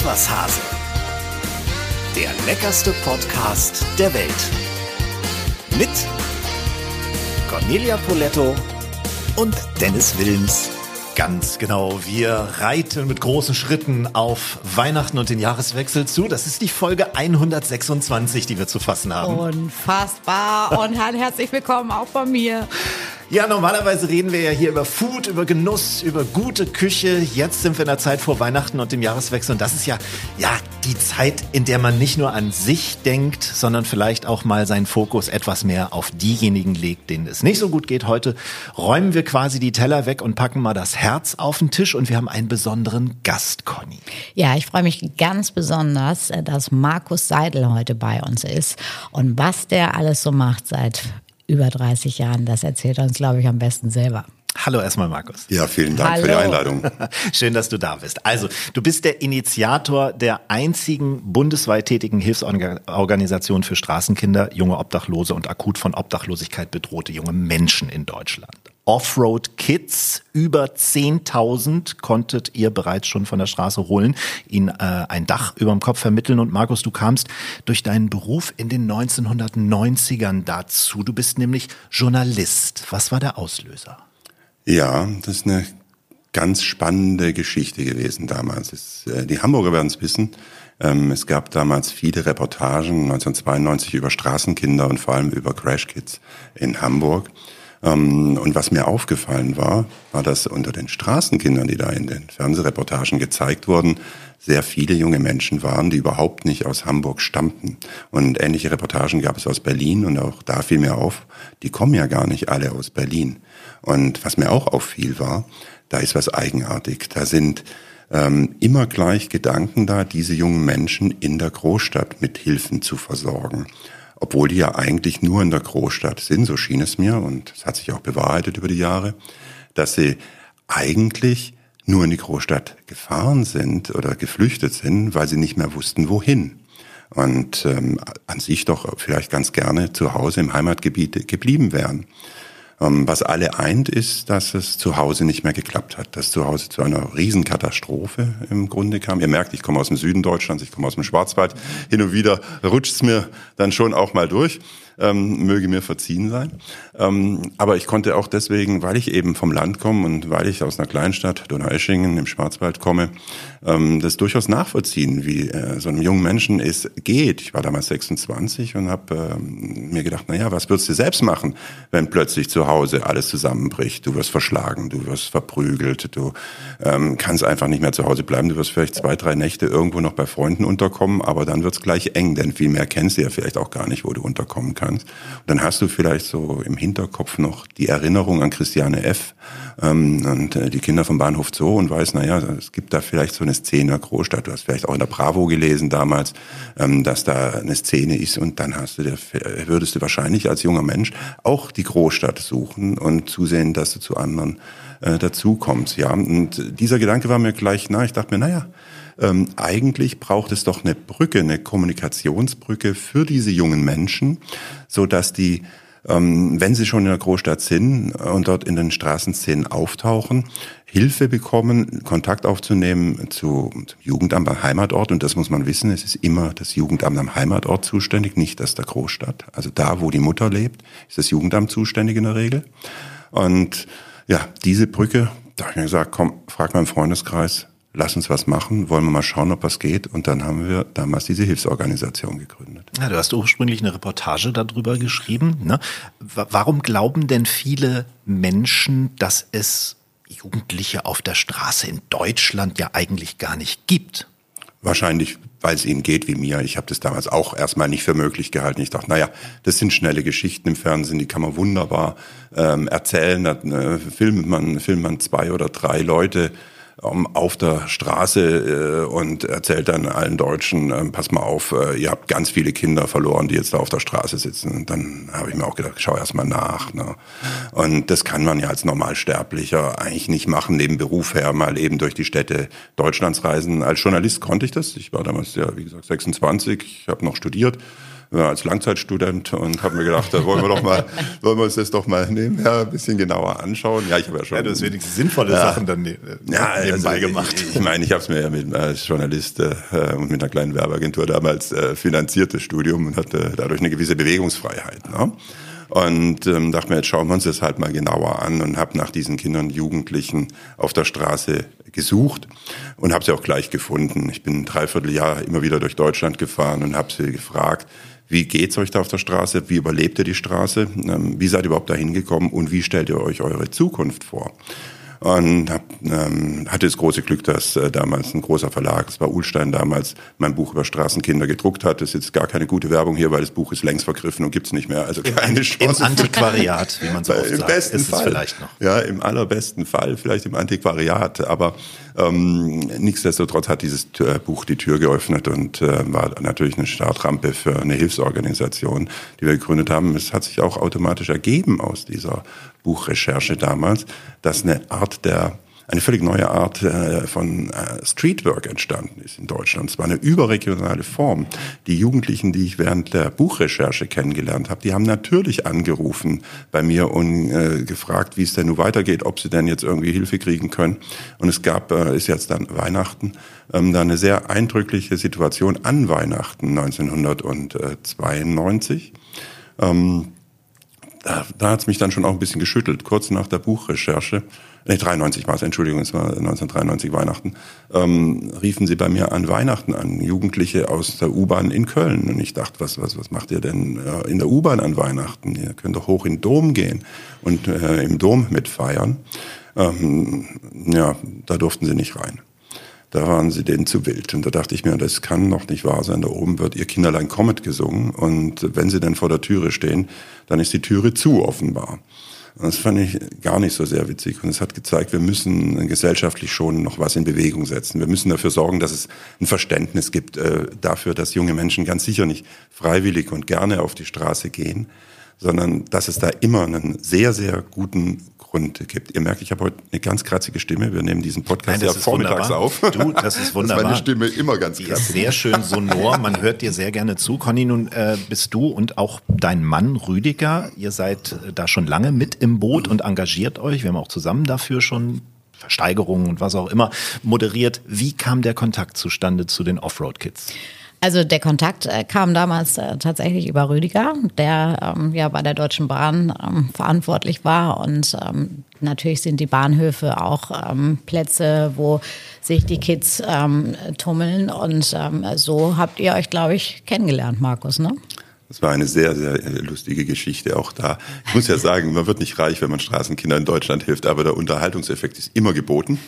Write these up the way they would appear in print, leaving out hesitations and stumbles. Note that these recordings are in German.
was, Hase? Der leckerste Podcast der Welt. Mit Cornelia Poletto und Dennis Wilms. Ganz genau, wir reiten mit großen Schritten auf Weihnachten und den Jahreswechsel zu. Das ist die Folge 126, die wir zu fassen haben. Unfassbar und herzlich willkommen auch von mir. Ja, normalerweise reden wir ja hier über Food, über Genuss, über gute Küche. Jetzt sind wir in der Zeit vor Weihnachten und dem Jahreswechsel. Und das ist ja die Zeit, in der man nicht nur an sich denkt, sondern vielleicht auch mal seinen Fokus etwas mehr auf diejenigen legt, denen es nicht so gut geht. Heute räumen wir quasi die Teller weg und packen mal das Herz auf den Tisch. Und wir haben einen besonderen Gast, Conny. Ja, ich freue mich ganz besonders, dass Markus Seidel heute bei uns ist. Und was der alles so macht seit über 30 Jahren, das erzählt er uns, glaube ich, am besten selber. Hallo erstmal, Markus. Ja, vielen Dank für die Einladung. Schön, dass du da bist. Also, du bist der Initiator der einzigen bundesweit tätigen Hilfsorganisation für Straßenkinder, junge Obdachlose und akut von Obdachlosigkeit bedrohte junge Menschen in Deutschland. Offroad Kids, über 10.000 konntet ihr bereits schon von der Straße holen, ihnen ein Dach über dem Kopf vermitteln. Und Markus, du kamst durch deinen Beruf in den 1990ern dazu. Du bist nämlich Journalist. Was war der Auslöser? Ja, das ist eine ganz spannende Geschichte gewesen damals. Die Hamburger werden es wissen. Es gab damals viele Reportagen 1992 über Straßenkinder und vor allem über Crash Kids in Hamburg. Und was mir aufgefallen war, dass unter den Straßenkindern, die da in den Fernsehreportagen gezeigt wurden, sehr viele junge Menschen waren, die überhaupt nicht aus Hamburg stammten. Und ähnliche Reportagen gab es aus Berlin und auch da fiel mir auf, die kommen ja gar nicht alle aus Berlin. Und was mir auch auffiel war, da ist was eigenartig. Da sind immer gleich Gedanken da, diese jungen Menschen in der Großstadt mit Hilfen zu versorgen. Obwohl die ja eigentlich nur in der Großstadt sind, so schien es mir, und es hat sich auch bewahrheitet über die Jahre, dass sie eigentlich nur in die Großstadt gefahren sind oder geflüchtet sind, weil sie nicht mehr wussten, wohin. Und an sich doch vielleicht ganz gerne zu Hause im Heimatgebiet geblieben wären. Was alle eint, ist, dass es zu Hause nicht mehr geklappt hat, dass zu Hause zu einer Riesenkatastrophe im Grunde kam. Ihr merkt, ich komme aus dem Süden Deutschlands, ich komme aus dem Schwarzwald. Hin und wieder rutscht es mir dann schon auch mal durch. Möge mir verziehen sein. Aber ich konnte auch deswegen, weil ich eben vom Land komme und weil ich aus einer Kleinstadt, Donaueschingen im Schwarzwald komme, das durchaus nachvollziehen, wie so einem jungen Menschen es geht. Ich war damals 26 und habe mir gedacht, was würdest du selbst machen, wenn plötzlich zu Hause alles zusammenbricht? Du wirst verschlagen, du wirst verprügelt, du kannst einfach nicht mehr zu Hause bleiben, du wirst vielleicht 2-3 Nächte irgendwo noch bei Freunden unterkommen, aber dann wird's gleich eng, denn viel mehr kennst du ja vielleicht auch gar nicht, wo du unterkommen kannst. Und dann hast du vielleicht so im Hinterkopf noch die Erinnerung an Christiane F. Und die Kinder vom Bahnhof Zoo und weißt, es gibt da vielleicht so eine Szene in der Großstadt. Du hast vielleicht auch in der Bravo gelesen damals, dass da eine Szene ist und dann würdest du wahrscheinlich als junger Mensch auch die Großstadt suchen und zusehen, dass du zu anderen dazukommst. Ja, und dieser Gedanke war mir gleich nah. Ich dachte mir, eigentlich braucht es doch eine Brücke, eine Kommunikationsbrücke für diese jungen Menschen, so dass die, wenn sie schon in der Großstadt sind und dort in den Straßenszenen auftauchen, Hilfe bekommen, Kontakt aufzunehmen zum Jugendamt am Heimatort. Und das muss man wissen, es ist immer das Jugendamt am Heimatort zuständig, nicht das der Großstadt. Also da, wo die Mutter lebt, ist das Jugendamt zuständig in der Regel. Und diese Brücke, da habe ich mir gesagt, komm, frag mal im Freundeskreis, lass uns was machen, wollen wir mal schauen, ob was geht. Und dann haben wir damals diese Hilfsorganisation gegründet. Ja, du hast ursprünglich eine Reportage darüber geschrieben, ne? Warum glauben denn viele Menschen, dass es Jugendliche auf der Straße in Deutschland ja eigentlich gar nicht gibt? Wahrscheinlich, weil es ihnen geht wie mir. Ich habe das damals auch erstmal nicht für möglich gehalten. Ich dachte, das sind schnelle Geschichten im Fernsehen, die kann man wunderbar erzählen. Da filmt man 2 oder 3 Leute auf der Straße und erzählt dann allen Deutschen, pass mal auf, ihr habt ganz viele Kinder verloren, die jetzt da auf der Straße sitzen. Und dann habe ich mir auch gedacht, schau erst mal nach. Ne? Und das kann man ja als Normalsterblicher eigentlich nicht machen, neben Beruf her mal eben durch die Städte Deutschlands reisen. Als Journalist konnte ich das. Ich war damals, wie gesagt, 26, ich habe noch studiert. als Langzeitstudent und habe mir gedacht, da wollen wir uns das doch mal nebenher ein bisschen genauer anschauen. Ja, ich habe ja schon. Ja, du hast wenigstens sinnvolle Sachen dann nebenbei gemacht. Ich meine, ich habe es mir ja als Journalist und mit einer kleinen Werbeagentur damals finanziert, das Studium, und hatte dadurch eine gewisse Bewegungsfreiheit. Ne? Und dachte mir, jetzt schauen wir uns das halt mal genauer an und habe nach diesen Kindern und Jugendlichen auf der Straße gesucht und habe sie auch gleich gefunden. Ich bin ein Dreivierteljahr immer wieder durch Deutschland gefahren und habe sie gefragt, wie geht's euch da auf der Straße? Wie überlebt ihr die Straße? Wie seid ihr überhaupt da hingekommen? Und wie stellt ihr euch eure Zukunft vor? Und hatte das große Glück, dass damals ein großer Verlag, das war Uhlstein damals, mein Buch über Straßenkinder gedruckt hat. Das ist jetzt gar keine gute Werbung hier, weil das Buch ist längst vergriffen und gibt's nicht mehr. Also keine Chance. Im Antiquariat, wie man so oft sagt. Im besten Fall. Vielleicht noch. Ja, im allerbesten Fall, vielleicht im Antiquariat. Aber nichtsdestotrotz hat dieses Buch die Tür geöffnet und war natürlich eine Startrampe für eine Hilfsorganisation, die wir gegründet haben. Es hat sich auch automatisch ergeben aus dieser Buchrecherche damals, dass eine völlig neue Art von Streetwork entstanden ist in Deutschland. Es war eine überregionale Form. Die Jugendlichen, die ich während der Buchrecherche kennengelernt habe, die haben natürlich angerufen bei mir und gefragt, wie es denn nun weitergeht, ob sie denn jetzt irgendwie Hilfe kriegen können. Und es ist jetzt dann Weihnachten, da eine sehr eindrückliche Situation an Weihnachten 1992. Da hat es mich dann schon auch ein bisschen geschüttelt. Kurz nach der Buchrecherche, 93 war es, Entschuldigung, es war 1993 Weihnachten, riefen sie bei mir an Weihnachten an, Jugendliche aus der U-Bahn in Köln. Und ich dachte, was macht ihr denn in der U-Bahn an Weihnachten? Ihr könnt doch hoch in den Dom gehen und im Dom mitfeiern. Da durften sie nicht rein. Da waren sie denen zu wild. Und da dachte ich mir, das kann doch nicht wahr sein. Da oben wird ihr Kinderlein Kommet gesungen. Und wenn sie dann vor der Türe stehen, dann ist die Türe zu offenbar. Und das fand ich gar nicht so sehr witzig. Und es hat gezeigt, wir müssen gesellschaftlich schon noch was in Bewegung setzen. Wir müssen dafür sorgen, dass es ein Verständnis gibt dafür, dass junge Menschen ganz sicher nicht freiwillig und gerne auf die Straße gehen, sondern dass es da immer einen sehr, sehr guten Grund gibt. Ihr merkt, ich habe heute eine ganz kratzige Stimme. Wir nehmen diesen Podcast ja vormittags auf. Du, das ist wunderbar. Das ist meine Stimme immer ganz kratzig. Die ist sehr schön sonor. Man hört dir sehr gerne zu. Conny, nun bist du und auch dein Mann Rüdiger. Ihr seid da schon lange mit im Boot und engagiert euch. Wir haben auch zusammen dafür schon Versteigerungen und was auch immer moderiert. Wie kam der Kontakt zustande zu den Offroad-Kids? Also der Kontakt kam damals tatsächlich über Rüdiger, der bei der Deutschen Bahn verantwortlich war. Und natürlich sind die Bahnhöfe auch Plätze, wo sich die Kids tummeln. Und so habt ihr euch, glaube ich, kennengelernt, Markus, ne? Das war eine sehr, sehr lustige Geschichte auch da. Ich muss ja sagen, man wird nicht reich, wenn man Straßenkindern in Deutschland hilft, aber der Unterhaltungseffekt ist immer geboten.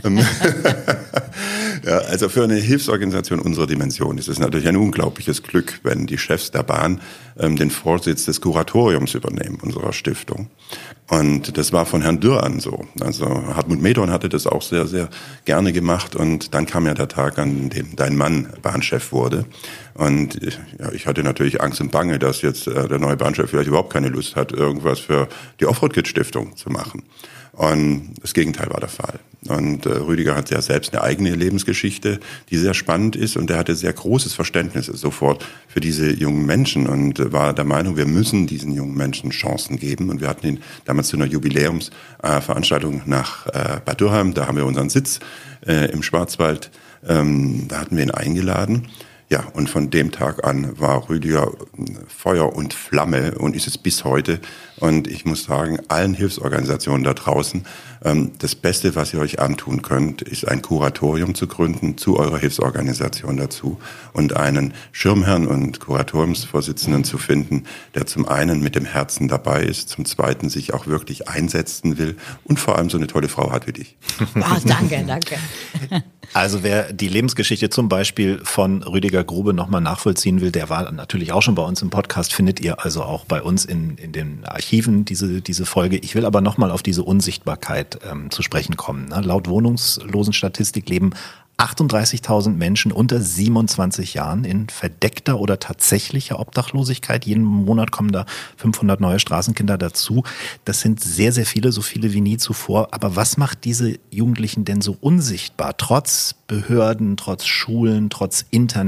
Ja, also für eine Hilfsorganisation unserer Dimension ist es natürlich ein unglaubliches Glück, wenn die Chefs der Bahn den Vorsitz des Kuratoriums übernehmen, unserer Stiftung. Und das war von Herrn Dürr an so. Also Hartmut Medorn hatte das auch sehr, sehr gerne gemacht. Und dann kam ja der Tag, an dem dein Mann Bahnchef wurde. Und ich hatte natürlich Angst und Bange, dass jetzt der neue Bahnchef vielleicht überhaupt keine Lust hat, irgendwas für die Offroad-Kids-Stiftung zu machen. Und das Gegenteil war der Fall. Und Rüdiger hat ja selbst eine eigene Lebensgeschichte, die sehr spannend ist. Und er hatte sehr großes Verständnis sofort für diese jungen Menschen und war der Meinung, wir müssen diesen jungen Menschen Chancen geben. Und wir hatten ihn damals zu einer Jubiläumsveranstaltung nach Bad Dürheim. Da haben wir unseren Sitz im Schwarzwald. Da hatten wir ihn eingeladen. Ja, und von dem Tag an war Rüdiger Feuer und Flamme und ist es bis heute. Und ich muss sagen, allen Hilfsorganisationen da draußen, das Beste, was ihr euch antun könnt, ist ein Kuratorium zu gründen, zu eurer Hilfsorganisation dazu und einen Schirmherrn und Kuratoriumsvorsitzenden zu finden, der zum einen mit dem Herzen dabei ist, zum zweiten sich auch wirklich einsetzen will und vor allem so eine tolle Frau hat wie dich. Oh, danke, danke. Also wer die Lebensgeschichte zum Beispiel von Rüdiger Grube nochmal nachvollziehen will, der war natürlich auch schon bei uns im Podcast, findet ihr also auch bei uns in den Archiven diese Folge. Ich will aber nochmal auf diese Unsichtbarkeit zu sprechen kommen. Ne? Laut Wohnungslosenstatistik leben 38.000 Menschen unter 27 Jahren in verdeckter oder tatsächlicher Obdachlosigkeit. Jeden Monat kommen da 500 neue Straßenkinder dazu. Das sind sehr, sehr viele, so viele wie nie zuvor. Aber was macht diese Jugendlichen denn so unsichtbar? Trotz Behörden, trotz Schulen, trotz Internet,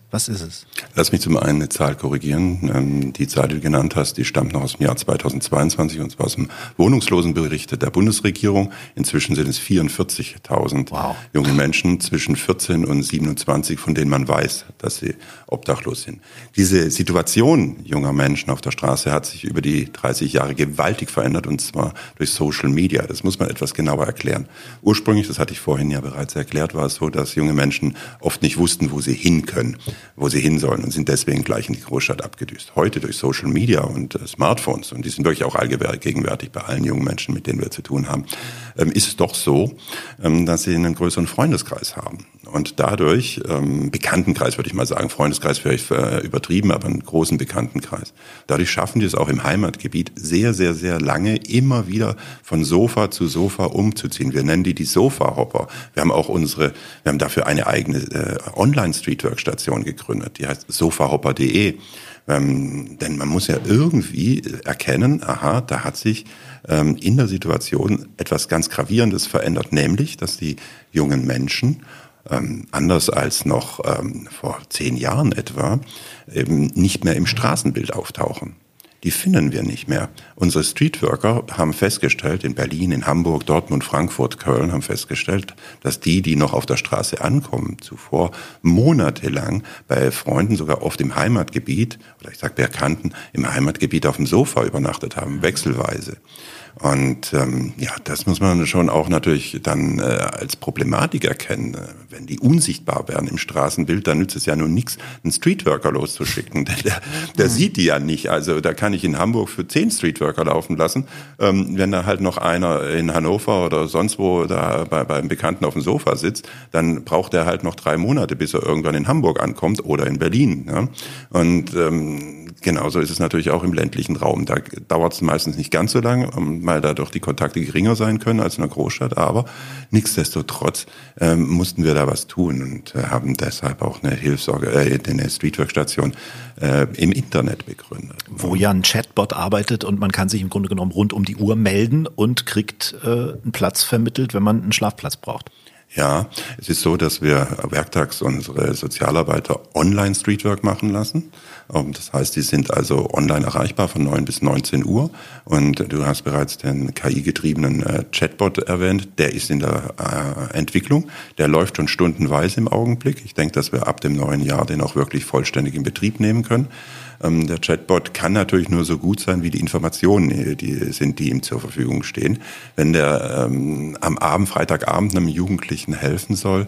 Was ist es? Lass mich zum einen eine Zahl korrigieren. Die Zahl, die du genannt hast, die stammt noch aus dem Jahr 2022 und zwar aus dem Wohnungslosenbericht der Bundesregierung. Inzwischen sind es 44.000 junge Menschen zwischen 14 und 27, von denen man weiß, dass sie obdachlos sind. Diese Situation junger Menschen auf der Straße hat sich über die 30 Jahre gewaltig verändert und zwar durch Social Media. Das muss man etwas genauer erklären. Ursprünglich, das hatte ich vorhin ja bereits erklärt, war es so, dass junge Menschen oft nicht wussten, wo sie hin können, wo sie hin sollen und sind deswegen gleich in die Großstadt abgedüst. Heute durch Social Media und Smartphones, und die sind wirklich auch allgegenwärtig bei allen jungen Menschen, mit denen wir zu tun haben, ist es doch so, dass sie einen größeren Freundeskreis haben. Und dadurch, Bekanntenkreis würde ich mal sagen, Freundeskreis vielleicht übertrieben, aber einen großen Bekanntenkreis. Dadurch schaffen die es auch im Heimatgebiet sehr, sehr, sehr lange immer wieder von Sofa zu Sofa umzuziehen. Wir nennen die Sofa-Hopper. Wir haben dafür eine eigene Online-Streetwork-Station gegründet, die heißt sofahopper.de. Denn man muss ja irgendwie erkennen, aha, da hat sich in der Situation etwas ganz Gravierendes verändert, nämlich, dass die jungen Menschen anders als noch vor 10 Jahren etwa, eben nicht mehr im Straßenbild auftauchen. Die finden wir nicht mehr. Unsere Streetworker haben festgestellt, in Berlin, in Hamburg, Dortmund, Frankfurt, Köln, haben festgestellt, dass die noch auf der Straße ankommen, zuvor monatelang bei Freunden, sogar oft im Heimatgebiet, oder ich sage Bekannten, im Heimatgebiet auf dem Sofa übernachtet haben, wechselweise. Und das muss man schon auch natürlich dann als Problematik erkennen. Wenn die unsichtbar werden im Straßenbild, dann nützt es ja nun nichts, einen Streetworker loszuschicken. Denn der sieht die ja nicht. Also da kann ich in Hamburg für 10 Streetworker laufen lassen. Wenn da halt noch einer in Hannover oder sonst wo da beim Bekannten auf dem Sofa sitzt, dann braucht er halt noch 3 Monate, bis er irgendwann in Hamburg ankommt oder in Berlin. Ja? Und genauso ist es natürlich auch im ländlichen Raum. Da dauert es meistens nicht ganz so lang, weil dadurch die Kontakte geringer sein können als in einer Großstadt. Aber nichtsdestotrotz mussten wir da was tun und haben deshalb auch eine eine Streetwork-Station im Internet begründet. Wo ja ein Chatbot arbeitet und man kann sich im Grunde genommen rund um die Uhr melden und kriegt einen Platz vermittelt, wenn man einen Schlafplatz braucht. Ja, es ist so, dass wir werktags unsere Sozialarbeiter online Streetwork machen lassen. Das heißt, die sind also online erreichbar von 9 bis 19 Uhr. Und du hast bereits den KI-getriebenen Chatbot erwähnt. Der ist in der Entwicklung. Der läuft schon stundenweise im Augenblick. Ich denke, dass wir ab dem neuen Jahr den auch wirklich vollständig in Betrieb nehmen können. Der Chatbot kann natürlich nur so gut sein, wie die Informationen die ihm zur Verfügung stehen. Wenn der am Abend, Freitagabend einem Jugendlichen helfen soll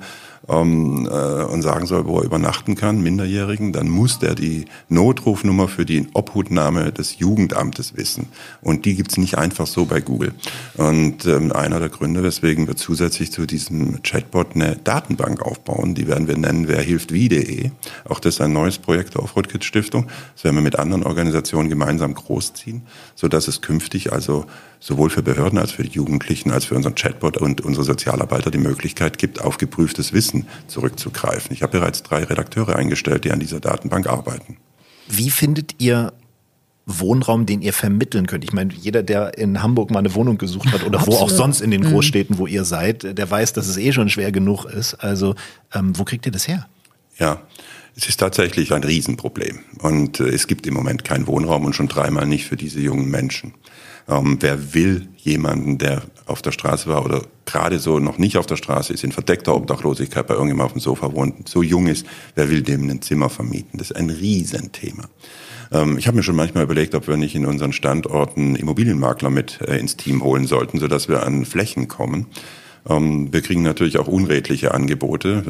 und sagen soll, wo er übernachten kann, Minderjährigen, dann muss der die Notrufnummer für die Obhutnahme des Jugendamtes wissen. Und die gibt's nicht einfach so bei Google. Und einer der Gründe, weswegen wir zusätzlich zu diesem Chatbot eine Datenbank aufbauen, die werden wir nennen werhilftwie.de. Auch das ist ein neues Projekt der Offroad-Kids-Stiftung. Das werden wir mit anderen Organisationen gemeinsam großziehen, sodass es künftig also sowohl für Behörden als für die Jugendlichen als für unseren Chatbot und unsere Sozialarbeiter die Möglichkeit gibt, auf geprüftes Wissen zurückzugreifen. Ich habe bereits 3 Redakteure eingestellt, die an dieser Datenbank arbeiten. Wie findet ihr Wohnraum, den ihr vermitteln könnt? Ich meine, jeder, der in Hamburg mal eine Wohnung gesucht hat oder wo auch sonst in den Großstädten, wo ihr seid, der weiß, dass es schon schwer genug ist. Also wo kriegt ihr das her? Ja, es ist tatsächlich ein Riesenproblem. Und es gibt im Moment keinen Wohnraum und schon 3-mal nicht für diese jungen Menschen. Wer will jemanden, der auf der Straße war oder gerade so noch nicht auf der Straße ist, in verdeckter Obdachlosigkeit bei irgendjemandem auf dem Sofa wohnt, so jung ist, wer will dem ein Zimmer vermieten? Das ist ein Riesenthema. Ich habe mir schon manchmal überlegt, ob wir nicht in unseren Standorten Immobilienmakler mit ins Team holen sollten, sodass wir an Flächen kommen. Wir kriegen natürlich auch unredliche Angebote.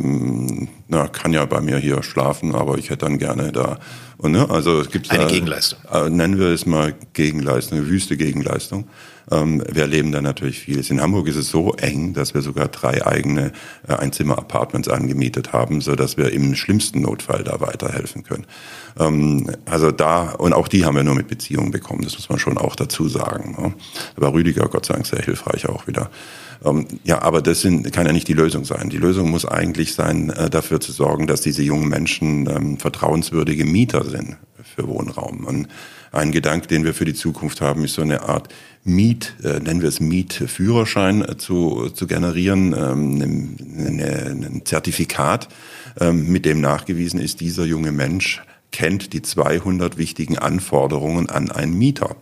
Kann ja bei mir hier schlafen, aber ich hätte dann gerne da. Und, also es gibt eine Gegenleistung. Nennen wir es mal Gegenleistung, eine wüste Gegenleistung. Wir erleben da natürlich vieles. In Hamburg ist es so eng, dass wir sogar 3 eigene Einzimmer-Apartments angemietet haben, so dass wir im schlimmsten Notfall da weiterhelfen können. Also da, und auch die haben wir nur mit Beziehungen bekommen, das muss man schon auch dazu sagen. Da war Rüdiger Gott sei Dank sehr hilfreich auch wieder. Aber das kann ja nicht die Lösung sein. Die Lösung muss eigentlich sein, dafür zu sorgen, dass diese jungen Menschen vertrauenswürdige Mieter sind für Wohnraum. Und ein Gedanke, den wir für die Zukunft haben, ist so eine Art nennen wir es Mietführerschein zu generieren, ein Zertifikat, mit dem nachgewiesen ist, dieser junge Mensch kennt die 200 wichtigen Anforderungen an einen Mieter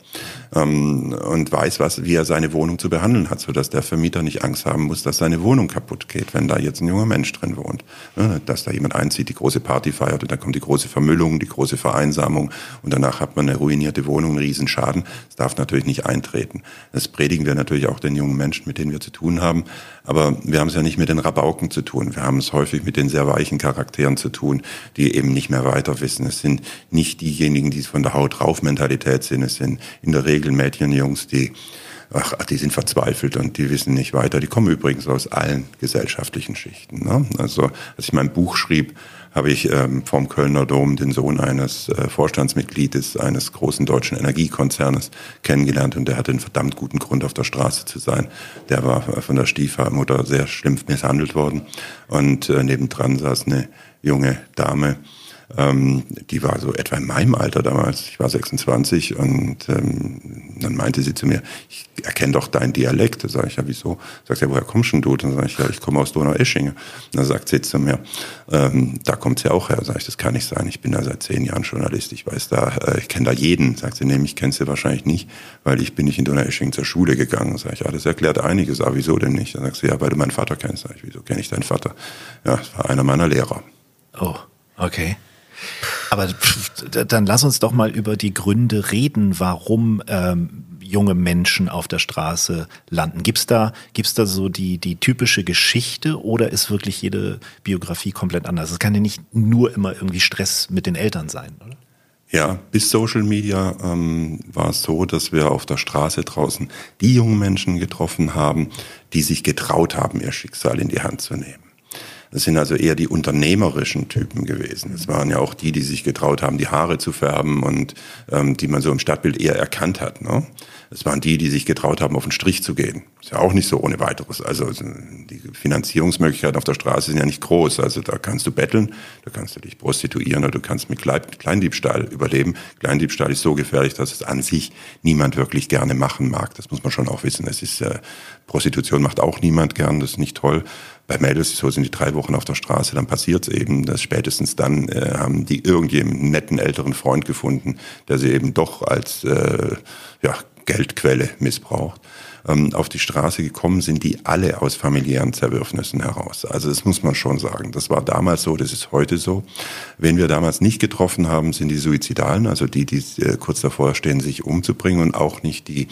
und weiß, wie er seine Wohnung zu behandeln hat, sodass der Vermieter nicht Angst haben muss, dass seine Wohnung kaputt geht, wenn da jetzt ein junger Mensch drin wohnt. Dass da jemand einzieht, die große Party feiert und dann kommt die große Vermüllung, die große Vereinsamung und danach hat man eine ruinierte Wohnung, einen Riesenschaden. Das darf natürlich nicht eintreten. Das predigen wir natürlich auch den jungen Menschen, mit denen wir zu tun haben. Aber wir haben es ja nicht mit den Rabauken zu tun. Wir haben es häufig mit den sehr weichen Charakteren zu tun, die eben nicht mehr weiter wissen. Es sind nicht diejenigen, die von der Haut rauf Mentalität sind. Es sind in der Regel Mädchen, Jungs, die sind verzweifelt und die wissen nicht weiter. Die kommen übrigens aus allen gesellschaftlichen Schichten. Ne? Also als ich mein Buch schrieb, habe ich vom Kölner Dom den Sohn eines Vorstandsmitgliedes eines großen deutschen Energiekonzernes kennengelernt und der hatte einen verdammt guten Grund, auf der Straße zu sein. Der war von der Stiefmutter sehr schlimm misshandelt worden und nebendran saß eine junge Dame, die war so etwa in meinem Alter damals, ich war 26 und dann meinte sie zu mir, ich erkenne doch deinen Dialekt. Da sage ich, ja wieso? Sagt sie, ja, woher kommst denn du? Dann sage ich, ja, ich komme aus Donaueschingen. Dann sagt sie zu mir, da kommt sie auch her. Sag ich, das kann nicht sein, ich bin da seit 10 Jahren Journalist, ich kenne da jeden. Sagt sie, nee, mich kennst du wahrscheinlich nicht, weil ich bin nicht in Donaueschingen zur Schule gegangen. Sag ich, ja, das erklärt einiges, aber wieso denn nicht? Dann sagt sie, ja, weil du meinen Vater kennst. Sag ich, wieso kenne ich deinen Vater? Ja, das war einer meiner Lehrer. Oh, okay. Aber dann lass uns doch mal über die Gründe reden, warum junge Menschen auf der Straße landen. Gibt's da so die typische Geschichte oder ist wirklich jede Biografie komplett anders? Es kann ja nicht nur immer irgendwie Stress mit den Eltern sein, oder? Ja, bis Social Media war es so, dass wir auf der Straße draußen die jungen Menschen getroffen haben, die sich getraut haben, ihr Schicksal in die Hand zu nehmen. Das sind also eher die unternehmerischen Typen gewesen. Es waren ja auch die sich getraut haben, die Haare zu färben und die man so im Stadtbild eher erkannt hat. Ne? Es waren die sich getraut haben, auf den Strich zu gehen. Ist ja auch nicht so ohne weiteres. Also die Finanzierungsmöglichkeiten auf der Straße sind ja nicht groß. Also da kannst du betteln, da kannst du dich prostituieren oder du kannst mit Kleindiebstahl überleben. Kleindiebstahl ist so gefährlich, dass es an sich niemand wirklich gerne machen mag. Das muss man schon auch wissen. Prostitution macht auch niemand gern, das ist nicht toll. Bei Mädels, so sind die 3 Wochen auf der Straße, dann passiert es eben, dass spätestens dann haben die irgendjemanden netten älteren Freund gefunden, der sie eben doch als Geldquelle missbraucht. Auf die Straße gekommen sind die alle aus familiären Zerwürfnissen heraus. Also das muss man schon sagen. Das war damals so, das ist heute so. Wen wir damals nicht getroffen haben, sind die Suizidalen, also die kurz davor stehen, sich umzubringen und auch nicht die,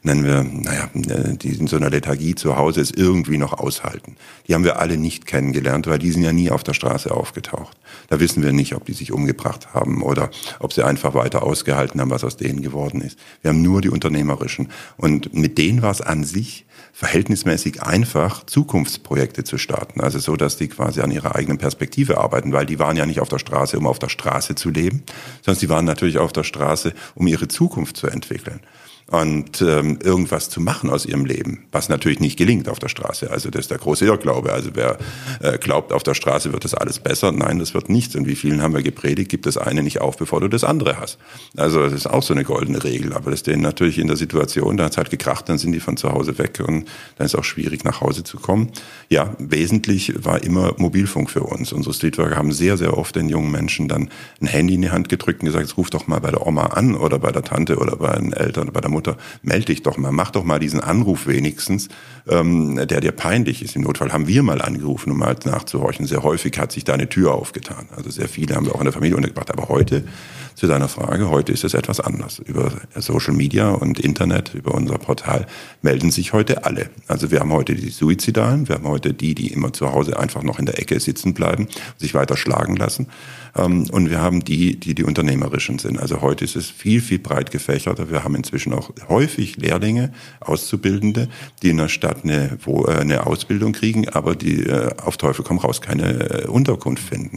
die in so einer Lethargie zu Hause es irgendwie noch aushalten. Die haben wir alle nicht kennengelernt, weil die sind ja nie auf der Straße aufgetaucht. Da wissen wir nicht, ob die sich umgebracht haben oder ob sie einfach weiter ausgehalten haben, was aus denen geworden ist. Wir haben nur die Unternehmerischen. Und mit denen war es an sich verhältnismäßig einfach, Zukunftsprojekte zu starten. Also so, dass die quasi an ihrer eigenen Perspektive arbeiten, weil die waren ja nicht auf der Straße, um auf der Straße zu leben, sondern sie waren natürlich auf der Straße, um ihre Zukunft zu entwickeln. Und irgendwas zu machen aus ihrem Leben, was natürlich nicht gelingt auf der Straße. Also das ist der große Irrglaube. Also wer glaubt, auf der Straße wird das alles besser, nein, das wird nichts. Und wie vielen haben wir gepredigt, gib das eine nicht auf, bevor du das andere hast. Also das ist auch so eine goldene Regel. Aber das ist denen natürlich in der Situation, da hat es halt gekracht, dann sind die von zu Hause weg und dann ist es auch schwierig, nach Hause zu kommen. Ja, wesentlich war immer Mobilfunk für uns. Unsere Streetworker haben sehr, sehr oft den jungen Menschen dann ein Handy in die Hand gedrückt und gesagt, ruf doch mal bei der Oma an oder bei der Tante oder bei den Eltern oder bei der Mutter, melde dich doch mal, mach doch mal diesen Anruf wenigstens, der dir peinlich ist. Im Notfall haben wir mal angerufen, um mal nachzuhorchen. Sehr häufig hat sich da eine Tür aufgetan. Also sehr viele haben wir auch in der Familie untergebracht. Aber heute, zu deiner Frage, heute ist es etwas anders. Über Social Media und Internet, über unser Portal melden sich heute alle. Also wir haben heute die Suizidalen, wir haben heute die immer zu Hause einfach noch in der Ecke sitzen bleiben, sich weiter schlagen lassen. Und wir haben die Unternehmerischen sind. Also heute ist es viel, viel breit gefächerter. Wir haben inzwischen auch häufig Lehrlinge, Auszubildende, die in der Stadt eine Ausbildung kriegen, aber die auf Teufel komm raus keine Unterkunft finden.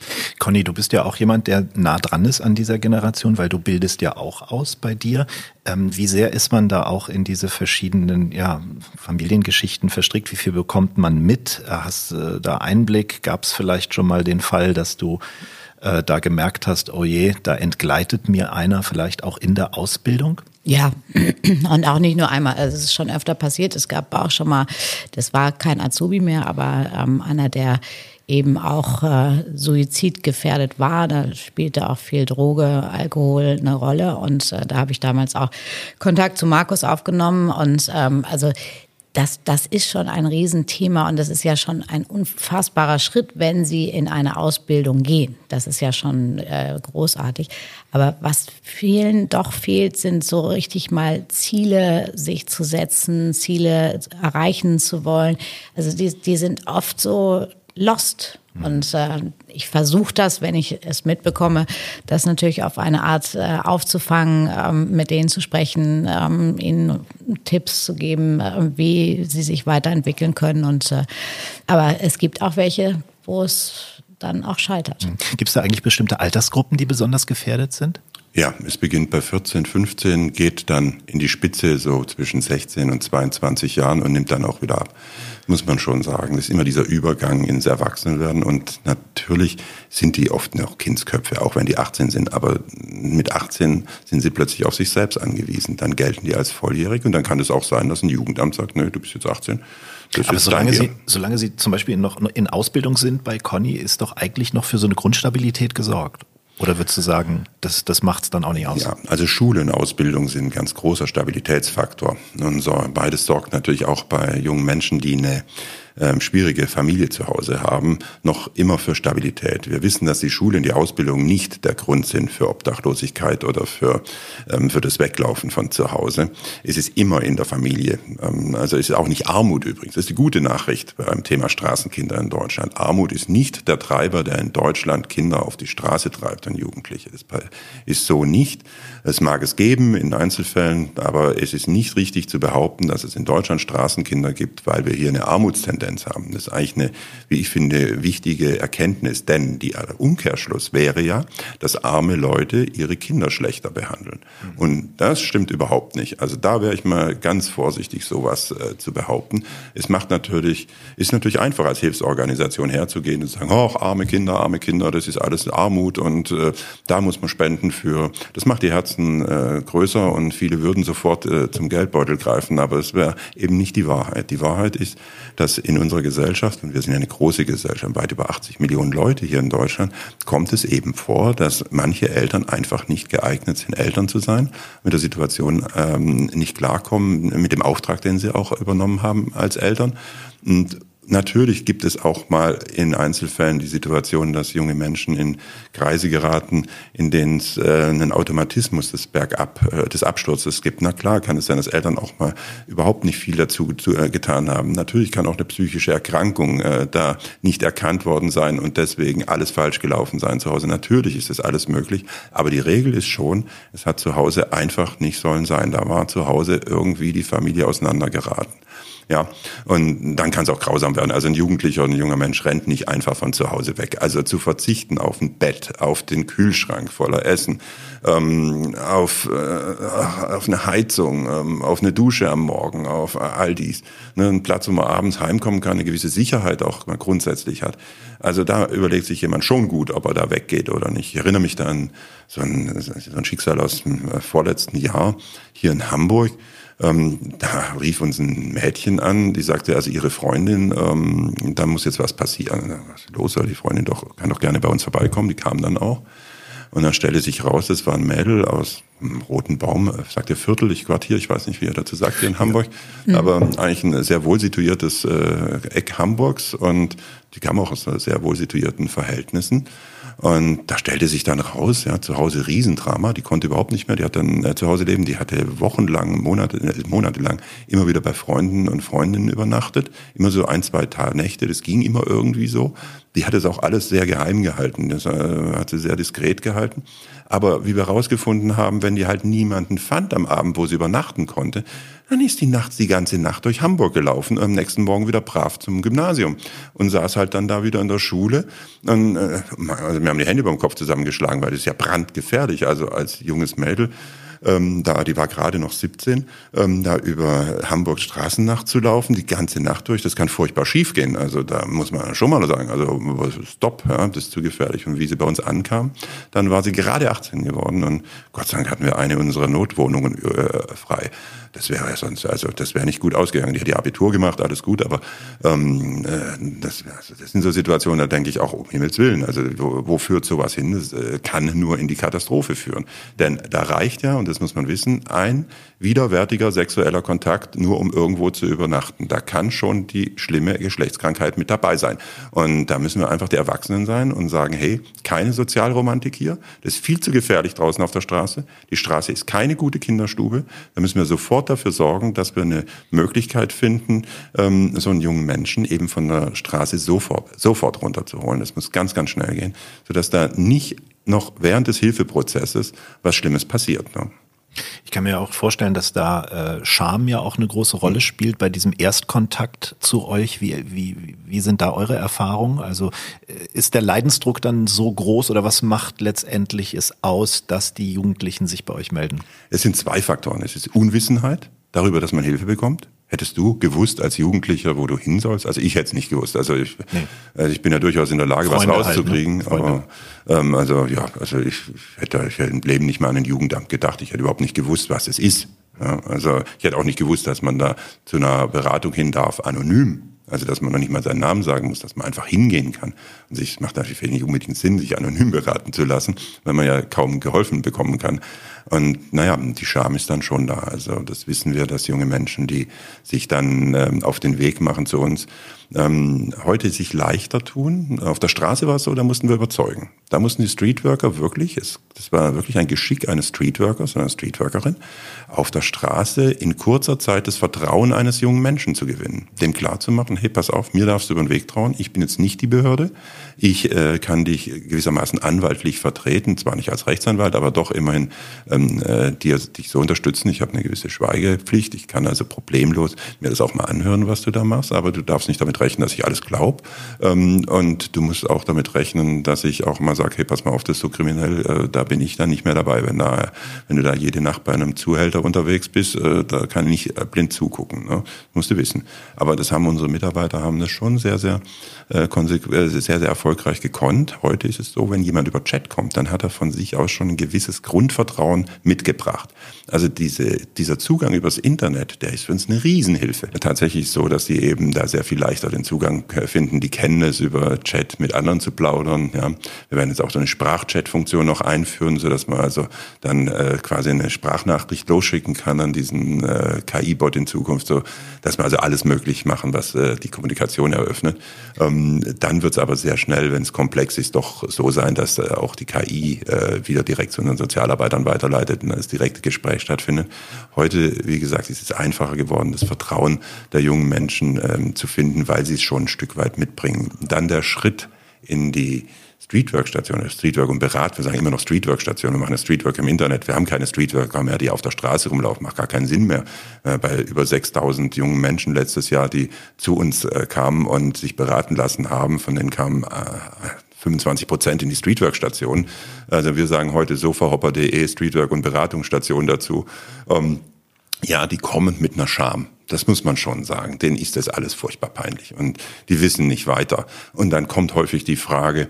Conny, du bist ja auch jemand, der nah dran ist an dieser Generation, weil du bildest ja auch aus bei dir. Wie sehr ist man da auch in diese verschiedenen Familiengeschichten verstrickt? Wie viel bekommt man mit? Hast du da Einblick? Gab es vielleicht schon mal den Fall, dass du da gemerkt hast, oh je, da entgleitet mir einer vielleicht auch in der Ausbildung? Ja, und auch nicht nur einmal, also es ist schon öfter passiert. Es gab auch schon mal, das war kein Azubi mehr, aber einer, der eben auch suizidgefährdet war. Da spielte auch viel Droge, Alkohol eine Rolle. Und da habe ich damals auch Kontakt zu Markus aufgenommen. Und also das ist schon ein Riesenthema und das ist ja schon ein unfassbarer Schritt, wenn Sie in eine Ausbildung gehen. Das ist ja schon großartig. Aber was vielen doch fehlt, sind so richtig mal Ziele sich zu setzen, Ziele erreichen zu wollen. Also die sind oft so lost. Und ich versuche das, wenn ich es mitbekomme, das natürlich auf eine Art aufzufangen, mit denen zu sprechen, ihnen Tipps zu geben, wie sie sich weiterentwickeln können. Aber es gibt auch welche, wo es dann auch scheitert. Gibt es da eigentlich bestimmte Altersgruppen, die besonders gefährdet sind? Ja, es beginnt bei 14, 15, geht dann in die Spitze so zwischen 16 und 22 Jahren und nimmt dann auch wieder ab. Muss man schon sagen. Das ist immer dieser Übergang ins Erwachsenwerden und natürlich sind die oft noch Kindsköpfe, auch wenn die 18 sind. Aber mit 18 sind sie plötzlich auf sich selbst angewiesen. Dann gelten die als volljährig und dann kann es auch sein, dass ein Jugendamt sagt, nö, du bist jetzt 18. Aber solange Sie zum Beispiel noch in Ausbildung sind bei Conny, ist doch eigentlich noch für so eine Grundstabilität gesorgt. Oder würdest du sagen, das macht's dann auch nicht aus? Ja, also Schule und Ausbildung sind ein ganz großer Stabilitätsfaktor. Und so, beides sorgt natürlich auch bei jungen Menschen, die eine schwierige Familie zu Hause haben, noch immer für Stabilität. Wir wissen, dass die Schule und die Ausbildung nicht der Grund sind für Obdachlosigkeit oder für das Weglaufen von zu Hause. Es ist immer in der Familie. Also es ist auch nicht Armut übrigens. Das ist die gute Nachricht beim Thema Straßenkinder in Deutschland. Armut ist nicht der Treiber, der in Deutschland Kinder auf die Straße treibt und Jugendliche. Das ist so nicht. Es mag es geben in Einzelfällen, aber es ist nicht richtig zu behaupten, dass es in Deutschland Straßenkinder gibt, weil wir hier eine Armutstendenz haben. Das ist eigentlich eine, wie ich finde, wichtige Erkenntnis, denn der Umkehrschluss wäre ja, dass arme Leute ihre Kinder schlechter behandeln. Und das stimmt überhaupt nicht. Also da wäre ich mal ganz vorsichtig, sowas zu behaupten. Es ist natürlich einfach als Hilfsorganisation herzugehen und zu sagen, oh, arme Kinder, das ist alles Armut und da muss man spenden für. Das macht die Herzen größer und viele würden sofort zum Geldbeutel greifen, aber es wäre eben nicht die Wahrheit. Die Wahrheit ist, dass in unserer Gesellschaft, und wir sind ja eine große Gesellschaft, weit über 80 Millionen Leute hier in Deutschland, kommt es eben vor, dass manche Eltern einfach nicht geeignet sind, Eltern zu sein, mit der Situation nicht klarkommen, mit dem Auftrag, den sie auch übernommen haben als Eltern. Und natürlich gibt es auch mal in Einzelfällen die Situation, dass junge Menschen in Kreise geraten, in denen es einen Automatismus des Absturzes gibt. Na klar, kann es sein, dass Eltern auch mal überhaupt nicht viel dazu getan haben. Natürlich kann auch eine psychische Erkrankung da nicht erkannt worden sein und deswegen alles falsch gelaufen sein zu Hause. Natürlich ist das alles möglich, aber die Regel ist schon, es hat zu Hause einfach nicht sollen sein. Da war zu Hause irgendwie die Familie auseinandergeraten. Ja, und dann kann es auch grausam werden. Also ein Jugendlicher oder ein junger Mensch rennt nicht einfach von zu Hause weg. Also zu verzichten auf ein Bett, auf den Kühlschrank voller Essen, auf eine Heizung, auf eine Dusche am Morgen, auf all dies. Ne, ein Platz, wo man abends heimkommen kann, eine gewisse Sicherheit auch mal grundsätzlich hat. Also da überlegt sich jemand schon gut, ob er da weggeht oder nicht. Ich erinnere mich da an so ein Schicksal aus dem vorletzten Jahr hier in Hamburg. Da rief uns ein Mädchen an, die sagte, also ihre Freundin, da muss jetzt was passieren. Was ist los? Die Freundin kann doch gerne bei uns vorbeikommen. Die kam dann auch. Und dann stellte sich raus, das war ein Mädel aus einem Roten Baum, sagt der Viertel, Quartier, ich weiß nicht, wie er dazu sagt hier in Hamburg, aber eigentlich ein sehr wohl situiertes Eck Hamburgs und die kam auch aus sehr wohl situierten Verhältnissen. Und da stellte sich dann raus, ja, zu Hause Riesendrama, die konnte überhaupt nicht mehr, die hat dann zu Hause leben, die hatte wochenlang, monatelang immer wieder bei Freunden und Freundinnen übernachtet, immer so 1-2 Nächte, das ging immer irgendwie so. Die hat es auch alles sehr geheim gehalten, das hat sie sehr diskret gehalten. Aber wie wir herausgefunden haben, wenn die halt niemanden fand am Abend, wo sie übernachten konnte, dann ist die nachts die ganze Nacht durch Hamburg gelaufen und am nächsten Morgen wieder brav zum Gymnasium und saß halt dann da wieder in der Schule. Und, also wir haben die Hände über dem Kopf zusammengeschlagen, weil das ist ja brandgefährlich. Also als junges Mädel, die war gerade noch 17, da über Hamburg Straßennacht zu laufen, die ganze Nacht durch, das kann furchtbar schief gehen. Also da muss man schon mal sagen, also stopp, ja, das ist zu gefährlich. Und wie sie bei uns ankam, dann war sie gerade 18 geworden und Gott sei Dank hatten wir eine unserer Notwohnungen frei. Das wäre ja sonst, also das wäre nicht gut ausgegangen. Die hat ihr Abitur gemacht, alles gut, aber das sind so Situationen, da denke ich auch, um Himmels Willen, also wo führt sowas hin? Das kann nur in die Katastrophe führen. Denn da reicht ja, und das muss man wissen, ein widerwärtiger sexueller Kontakt, nur um irgendwo zu übernachten. Da kann schon die schlimme Geschlechtskrankheit mit dabei sein. Und da müssen wir einfach die Erwachsenen sein und sagen, hey, keine Sozialromantik hier, das ist viel zu gefährlich draußen auf der Straße. Die Straße ist keine gute Kinderstube. Da müssen wir sofort dafür sorgen, dass wir eine Möglichkeit finden, so einen jungen Menschen eben von der Straße sofort runterzuholen. Das muss ganz, ganz schnell gehen, sodass da nicht noch während des Hilfeprozesses was Schlimmes passiert. Ne? Ich kann mir auch vorstellen, dass da Scham ja auch eine große Rolle spielt bei diesem Erstkontakt zu euch. Wie sind da eure Erfahrungen? Also ist der Leidensdruck dann so groß oder was macht letztendlich es aus, dass die Jugendlichen sich bei euch melden? Es sind 2 Faktoren. Es ist Unwissenheit darüber, dass man Hilfe bekommt. Hättest du gewusst als Jugendlicher, wo du hin sollst? Also ich hätte es nicht gewusst. Also ich bin ja durchaus in der Lage, Freunde was rauszukriegen. Halt, ne? Aber ich hätte im Leben nicht mal an ein Jugendamt gedacht. Ich hätte überhaupt nicht gewusst, was es ist. Ja, also ich hätte auch nicht gewusst, dass man da zu einer Beratung hin darf, anonym. Also dass man noch nicht mal seinen Namen sagen muss, dass man einfach hingehen kann. Und es macht natürlich nicht unbedingt Sinn, sich anonym beraten zu lassen, weil man ja kaum geholfen bekommen kann. Und naja, die Scham ist dann schon da. Also das wissen wir, dass junge Menschen, die sich dann auf den Weg machen zu uns, heute sich leichter tun. Auf der Straße war es so, da mussten wir überzeugen. Da mussten die Streetworker wirklich, das war wirklich ein Geschick eines Streetworkers, einer Streetworkerin, auf der Straße in kurzer Zeit das Vertrauen eines jungen Menschen zu gewinnen. Dem klarzumachen, hey, pass auf, mir darfst du über den Weg trauen, ich bin jetzt nicht die Behörde, ich kann dich gewissermaßer anwaltlich vertreten, zwar nicht als Rechtsanwalt, aber doch immerhin dich so unterstützen. Ich habe eine gewisse Schweigepflicht, ich kann also problemlos mir das auch mal anhören, was du da machst, aber du darfst nicht damit rechnen, dass ich alles glaube. Und du musst auch damit rechnen, dass ich auch mal sage, hey, pass mal auf, das ist so kriminell, da bin ich dann nicht mehr dabei. Wenn du da jede Nacht bei einem Zuhälter unterwegs bist, da kann ich nicht blind zugucken. Ne? Musst du wissen. Aber das haben unsere Mitarbeiter, haben das schon sehr, sehr erfolgreich gekonnt. Heute ist es so, wenn jemand über Chat kommt, dann hat er von sich aus schon ein gewisses Grundvertrauen mitgebracht. Also dieser Zugang übers Internet, der ist für uns eine Riesenhilfe. Tatsächlich so, dass die eben da sehr viel leichter den Zugang finden. Die kennen es, über Chat mit anderen zu plaudern. Ja. Wir werden jetzt auch so eine Sprachchat-Funktion noch einführen, sodass man also dann quasi eine Sprachnachricht losschicken kann an diesen KI-Bot in Zukunft, so dass wir also alles möglich machen, was die Kommunikation eröffnet. Dann wird es aber sehr schnell, wenn es komplex ist, doch so sein, dass auch die KI wieder direkt zu unseren Sozialarbeitern weiterleitet und das direkte Gespräch stattfindet. Heute, wie gesagt, ist es einfacher geworden, das Vertrauen der jungen Menschen zu finden, weil sie es schon ein Stück weit mitbringen. Dann der Schritt in die Streetwork-Station, Streetwork und Berat, wir sagen immer noch Streetwork-Station, wir machen eine Streetwork im Internet, wir haben keine Streetworker mehr, die auf der Straße rumlaufen, macht gar keinen Sinn mehr. Bei über 6.000 jungen Menschen letztes Jahr, die zu uns kamen und sich beraten lassen haben, von denen kamen 25% in die Streetwork-Station. Also wir sagen heute sofahopper.de, Streetwork und Beratungsstation dazu. Ja, die kommen mit einer Scham. Das muss man schon sagen. Denen ist das alles furchtbar peinlich und die wissen nicht weiter. Und dann kommt häufig die Frage,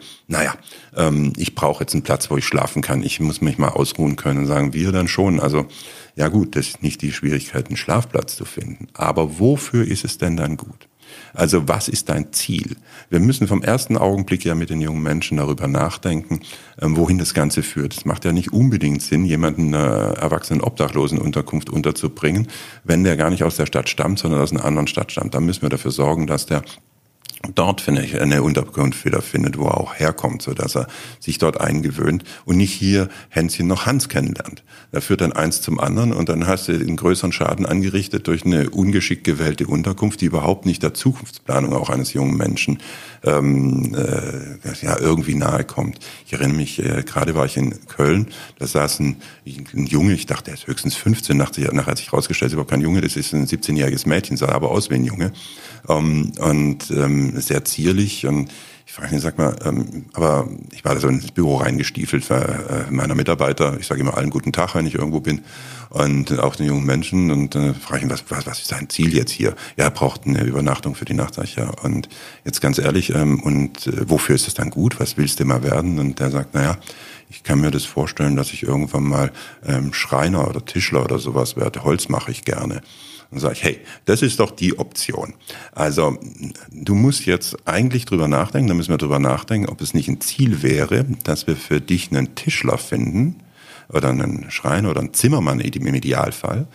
ich brauche jetzt einen Platz, wo ich schlafen kann. Ich muss mich mal ausruhen können. Und sagen wir dann schon, also ja gut, das ist nicht die Schwierigkeit, einen Schlafplatz zu finden. Aber wofür ist es denn dann gut? Also was ist dein Ziel? Wir müssen vom ersten Augenblick ja mit den jungen Menschen darüber nachdenken, wohin das Ganze führt. Es macht ja nicht unbedingt Sinn, jemanden in einer erwachsenen Obdachlosenunterkunft unterzubringen, wenn der gar nicht aus der Stadt stammt, sondern aus einer anderen Stadt stammt. Da müssen wir dafür sorgen, dass der dort vielleicht eine Unterkunft wieder findet, wo er auch herkommt, so dass er sich dort eingewöhnt und nicht hier Hänschen noch Hans kennenlernt. Da führt dann eins zum anderen und dann hast du einen größeren Schaden angerichtet durch eine ungeschickt gewählte Unterkunft, die überhaupt nicht der Zukunftsplanung auch eines jungen Menschen irgendwie nahe kommt. Ich erinnere mich, gerade war ich in Köln, da saß ein Junge, ich dachte, er ist höchstens 15, nachher hat sich herausgestellt, es ist überhaupt kein Junge, das ist ein 17-jähriges Mädchen, sah aber aus wie ein Junge. Sehr zierlich und ich frage ihn, sag mal, aber ich war da so ins Büro reingestiefelt, meiner Mitarbeiter, ich sage immer allen guten Tag, wenn ich irgendwo bin und auch den jungen Menschen und frage ihn, was ist sein Ziel jetzt hier? Ja, er braucht eine Übernachtung für die Nacht, sag ich, ja. Und jetzt ganz ehrlich, wofür ist es dann gut? Was willst du mal werden? Und der sagt, naja, ich kann mir das vorstellen, dass ich irgendwann mal Schreiner oder Tischler oder sowas werde. Holz mache ich gerne. Und sage ich, hey, das ist doch die Option. Also du musst jetzt eigentlich drüber nachdenken, da müssen wir drüber nachdenken, ob es nicht ein Ziel wäre, dass wir für dich einen Tischler finden oder einen Schreiner oder einen Zimmermann im Idealfall,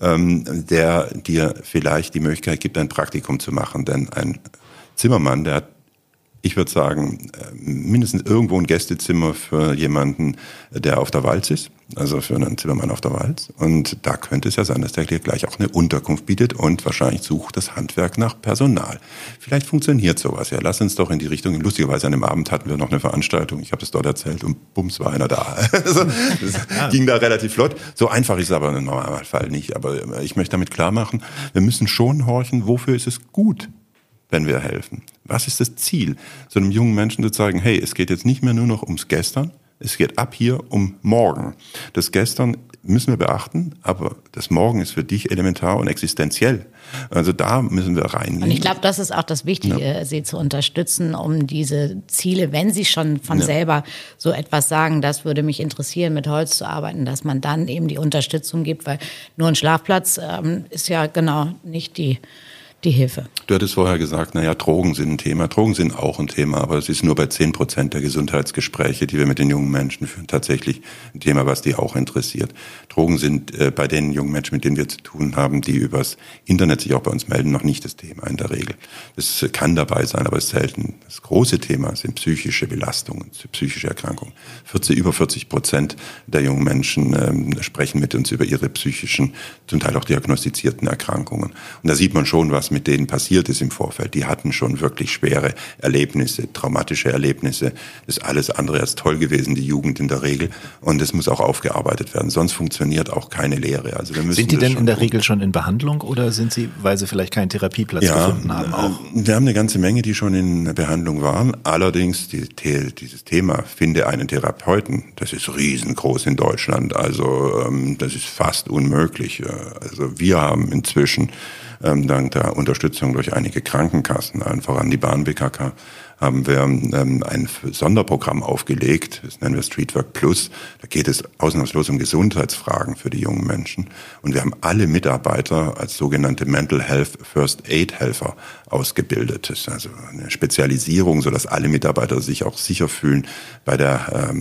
der dir vielleicht die Möglichkeit gibt, ein Praktikum zu machen. Denn ein Zimmermann, der hat, ich würde sagen, mindestens irgendwo ein Gästezimmer für jemanden, der auf der Walz ist, also für einen Zimmermann auf der Walz. Und da könnte es ja sein, dass der dir gleich auch eine Unterkunft bietet und wahrscheinlich sucht das Handwerk nach Personal. Vielleicht funktioniert sowas. Ja, lass uns doch in die Richtung. Lustigerweise an dem Abend hatten wir noch eine Veranstaltung. Ich habe das dort erzählt und bums war einer da. Also, das ging da relativ flott. So einfach ist es aber im Normalfall nicht. Aber ich möchte damit klar machen, wir müssen schon horchen, wofür ist es gut, wenn wir helfen. Was ist das Ziel? So einem jungen Menschen zu zeigen, hey, es geht jetzt nicht mehr nur noch ums Gestern, es geht ab hier um morgen. Das Gestern müssen wir beachten, aber das Morgen ist für dich elementar und existenziell. Also da müssen wir reingehen. Und ich glaube, das ist auch das Wichtige, Sie zu unterstützen, um diese Ziele, wenn Sie schon von selber so etwas sagen, das würde mich interessieren, mit Holz zu arbeiten, dass man dann eben die Unterstützung gibt, weil nur ein Schlafplatz ist ja genau nicht die Hilfe. Du hattest vorher gesagt, Drogen sind ein Thema. Drogen sind auch ein Thema, aber es ist nur bei 10% der Gesundheitsgespräche, die wir mit den jungen Menschen führen, tatsächlich ein Thema, was die auch interessiert. Drogen sind bei den jungen Menschen, mit denen wir zu tun haben, die übers Internet sich auch bei uns melden, noch nicht das Thema in der Regel. Das kann dabei sein, aber es ist selten. Das große Thema sind psychische Belastungen, psychische Erkrankungen. Über 40% der jungen Menschen sprechen mit uns über ihre psychischen, zum Teil auch diagnostizierten Erkrankungen. Und da sieht man schon, was mit denen passiert ist im Vorfeld. Die hatten schon wirklich schwere Erlebnisse, traumatische Erlebnisse. Das ist alles andere als toll gewesen, die Jugend in der Regel. Und das muss auch aufgearbeitet werden. Sonst funktioniert auch keine Lehre. Also wir müssen sind die denn in der Regel schon in Behandlung oder sind sie, weil sie vielleicht keinen Therapieplatz gefunden haben, auch? Wir haben eine ganze Menge, die schon in Behandlung waren. Allerdings dieses Thema, finde einen Therapeuten, das ist riesengroß in Deutschland. Also das ist fast unmöglich. Also wir haben inzwischen dank der Unterstützung durch einige Krankenkassen, allen voran die Bahn BKK, haben wir ein Sonderprogramm aufgelegt, das nennen wir Streetwork Plus. Da geht es ausnahmslos um Gesundheitsfragen für die jungen Menschen. Und wir haben alle Mitarbeiter als sogenannte Mental Health First Aid Helfer ausgebildet. Das ist also eine Spezialisierung, sodass alle Mitarbeiter sich auch sicher fühlen. Bei der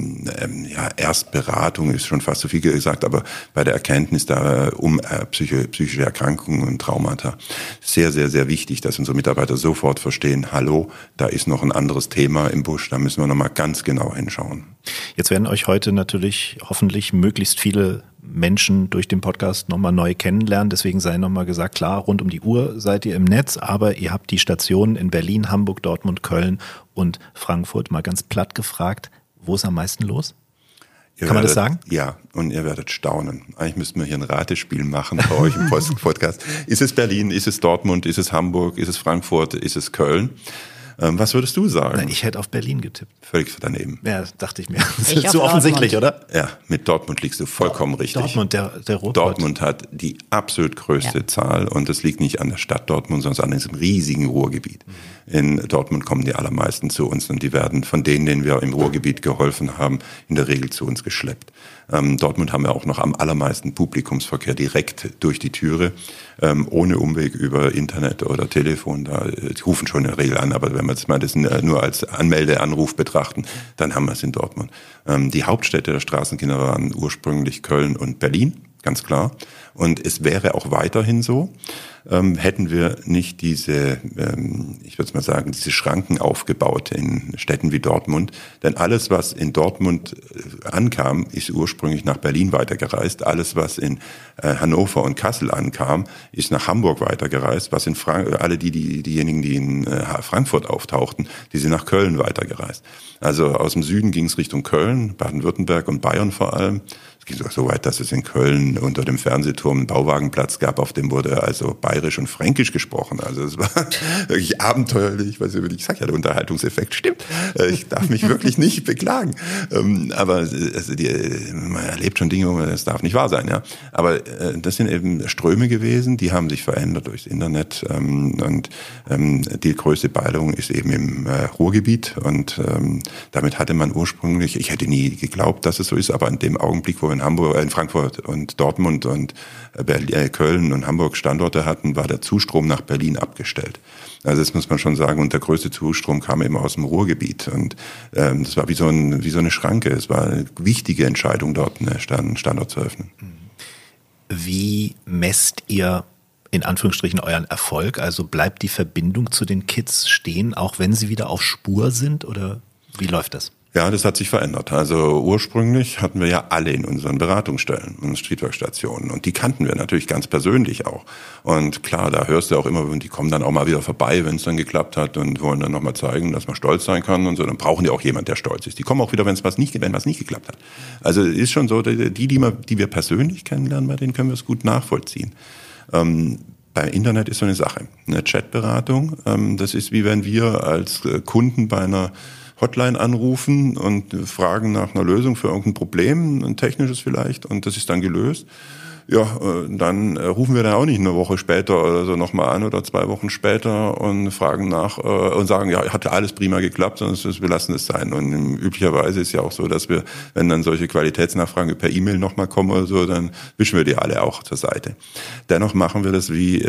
Erstberatung ist schon fast zu viel gesagt, aber bei der Erkenntnis um psychische Erkrankungen und Traumata. Sehr, sehr, sehr wichtig, dass unsere Mitarbeiter sofort verstehen, hallo, da ist noch ein anderes Thema im Busch, da müssen wir nochmal ganz genau hinschauen. Jetzt werden euch heute natürlich hoffentlich möglichst viele Menschen durch den Podcast nochmal neu kennenlernen. Deswegen sei nochmal gesagt, klar, rund um die Uhr seid ihr im Netz, aber ihr habt die Stationen in Berlin, Hamburg, Dortmund, Köln und Frankfurt. Mal ganz platt gefragt, wo ist am meisten los? Kann man das sagen? Ja, und ihr werdet staunen. Eigentlich müssten wir hier ein Ratespiel machen bei euch im Podcast. Ist es Berlin, ist es Dortmund, ist es Hamburg, ist es Frankfurt, ist es Köln? Was würdest du sagen? Na, ich hätte auf Berlin getippt. Völlig daneben. Ja, dachte ich mir. Das ist zu offensichtlich, oder? Ja, mit Dortmund liegst du vollkommen richtig. Dortmund, der Rotpott. Dortmund hat die absolut größte Zahl und das liegt nicht an der Stadt Dortmund, sondern an diesem riesigen Ruhrgebiet. In Dortmund kommen die allermeisten zu uns und die werden von denen wir im Ruhrgebiet geholfen haben, in der Regel zu uns geschleppt. Dortmund haben wir auch noch am allermeisten Publikumsverkehr direkt durch die Türe, ohne Umweg über Internet oder Telefon. Da rufen schon in der Regel an, aber wenn wir das nur als Anmeldeanruf betrachten, dann haben wir es in Dortmund. Die Hauptstädte der Straßenkinder waren ursprünglich Köln und Berlin, ganz klar. Und es wäre auch weiterhin so, hätten wir nicht diese, ich würde mal sagen, diese Schranken aufgebaut in Städten wie Dortmund. Denn alles, was in Dortmund ankam, ist ursprünglich nach Berlin weitergereist. Alles, was in Hannover und Kassel ankam, ist nach Hamburg weitergereist. Was in diejenigen, die in Frankfurt auftauchten, die sind nach Köln weitergereist. Also aus dem Süden ging es Richtung Köln, Baden-Württemberg und Bayern vor allem. Es ging sogar so weit, dass es in Köln unter dem Fernsehturm einen Bauwagenplatz gab, auf dem wurde also bayerisch und fränkisch gesprochen. Also es war wirklich abenteuerlich. Ich sag ja, der Unterhaltungseffekt stimmt. Ich darf mich wirklich nicht beklagen. Aber also man erlebt schon Dinge, wo das darf nicht wahr sein. Ja. Aber das sind eben Ströme gewesen, die haben sich verändert durchs Internet. Und die größte Beilung ist eben im Ruhrgebiet. Und damit hatte man ursprünglich, ich hätte nie geglaubt, dass es so ist, aber in dem Augenblick, wo wir in Frankfurt und Dortmund und Köln und Hamburg Standorte hatten, war der Zustrom nach Berlin abgestellt. Also das muss man schon sagen. Und der größte Zustrom kam eben aus dem Ruhrgebiet. Und das war wie so eine Schranke. Es war eine wichtige Entscheidung, dort einen Standort zu öffnen. Wie messt ihr in Anführungsstrichen euren Erfolg? Also bleibt die Verbindung zu den Kids stehen, auch wenn sie wieder auf Spur sind? Oder wie läuft das? Ja, das hat sich verändert. Also ursprünglich hatten wir ja alle in unseren Beratungsstellen und Streetwork-Stationen und die kannten wir natürlich ganz persönlich auch. Und klar, da hörst du auch immer, und die kommen dann auch mal wieder vorbei, wenn es dann geklappt hat und wollen dann nochmal zeigen, dass man stolz sein kann und so. Dann brauchen die auch jemand, der stolz ist. Die kommen auch wieder, wenn was nicht geklappt hat. Also es ist schon so, die wir persönlich kennenlernen, bei denen können wir es gut nachvollziehen. Bei Internet ist so eine Sache. Eine Chatberatung, das ist wie wenn wir als Kunden bei einer Hotline anrufen und fragen nach einer Lösung für irgendein Problem, ein technisches vielleicht, und das ist dann gelöst. Ja, dann rufen wir dann auch nicht eine Woche später oder so nochmal an oder 2 Wochen später und fragen nach und sagen, ja, hat alles prima geklappt, sonst wir lassen es sein. Und üblicherweise ist ja auch so, dass wir, wenn dann solche Qualitätsnachfragen per E-Mail nochmal kommen oder so, dann wischen wir die alle auch zur Seite. Dennoch machen wir das wie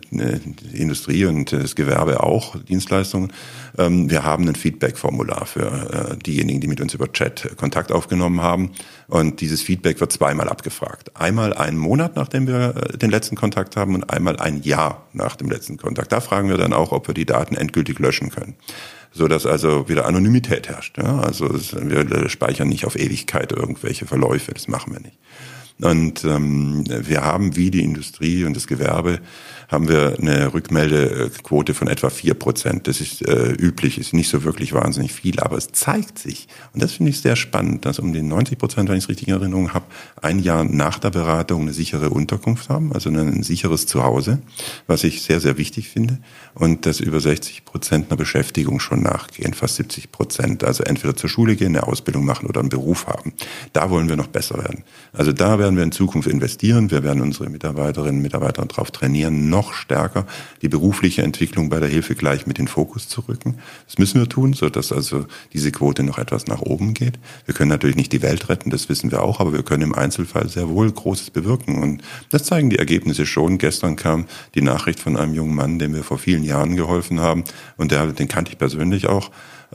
die Industrie und das Gewerbe auch, Dienstleistungen. Wir haben ein Feedback-Formular für diejenigen, die mit uns über Chat Kontakt aufgenommen haben. Und dieses Feedback wird 2-mal abgefragt. Einmal einen Monat, nachdem wir den letzten Kontakt haben, und einmal ein Jahr nach dem letzten Kontakt. Da fragen wir dann auch, ob wir die Daten endgültig löschen können, so dass also wieder Anonymität herrscht. Ja? Also wir speichern nicht auf Ewigkeit irgendwelche Verläufe, das machen wir nicht. Und wir haben, wie die Industrie und das Gewerbe, haben wir eine Rückmeldequote von etwa 4%. Das ist üblich, ist nicht so wirklich wahnsinnig viel, aber es zeigt sich, und das finde ich sehr spannend, dass um die 90%, wenn ich es richtig in Erinnerung habe, ein Jahr nach der Beratung eine sichere Unterkunft haben, also ein sicheres Zuhause, was ich sehr, sehr wichtig finde, und dass über 60% einer Beschäftigung schon nachgehen, fast 70%, also entweder zur Schule gehen, eine Ausbildung machen oder einen Beruf haben. Da wollen wir noch besser werden. Also da werden wir in Zukunft investieren, wir werden unsere Mitarbeiterinnen und Mitarbeiter darauf trainieren, noch stärker die berufliche Entwicklung bei der Hilfe gleich mit in den Fokus zu rücken. Das müssen wir tun, sodass also diese Quote noch etwas nach oben geht. Wir können natürlich nicht die Welt retten, das wissen wir auch, aber wir können im Einzelfall sehr wohl Großes bewirken. Und das zeigen die Ergebnisse schon. Gestern kam die Nachricht von einem jungen Mann, dem wir vor vielen Jahren geholfen haben, und den kannte ich persönlich auch.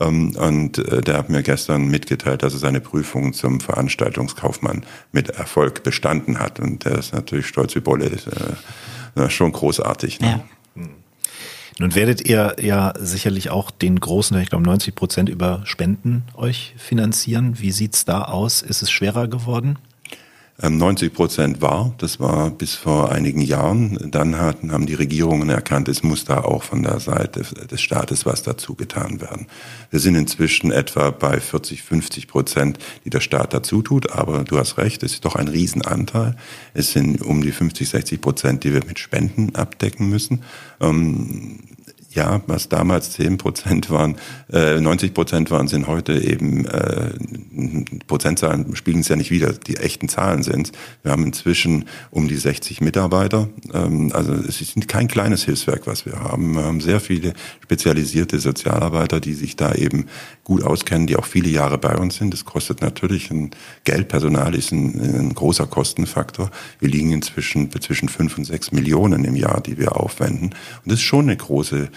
Und der hat mir gestern mitgeteilt, dass er seine Prüfung zum Veranstaltungskaufmann mit Erfolg bestanden hat. Und der ist natürlich stolz wie Bolle. Schon großartig. Ne? Ja. Nun werdet ihr ja sicherlich auch den großen, ich glaube 90% über Spenden euch finanzieren. Wie sieht's da aus? Ist es schwerer geworden? 90% war, das war bis vor einigen Jahren. Dann haben die Regierungen erkannt, es muss da auch von der Seite des Staates was dazu getan werden. Wir sind inzwischen etwa bei 40-50%, die der Staat dazu tut, aber du hast recht, es ist doch ein Riesenanteil. Es sind um die 50-60%, die wir mit Spenden abdecken müssen. Ja, was damals 10% waren, 90% waren, sind heute eben Prozentzahlen spiegeln es ja nicht wider, die echten Zahlen sind. Wir haben inzwischen um die 60 Mitarbeiter. Also es ist kein kleines Hilfswerk, was wir haben. Wir haben sehr viele spezialisierte Sozialarbeiter, die sich da eben gut auskennen, die auch viele Jahre bei uns sind. Das kostet natürlich ein Geld. Personal ist ein großer Kostenfaktor. Wir liegen inzwischen zwischen 5 und 6 Millionen im Jahr, die wir aufwenden. Und das ist schon eine große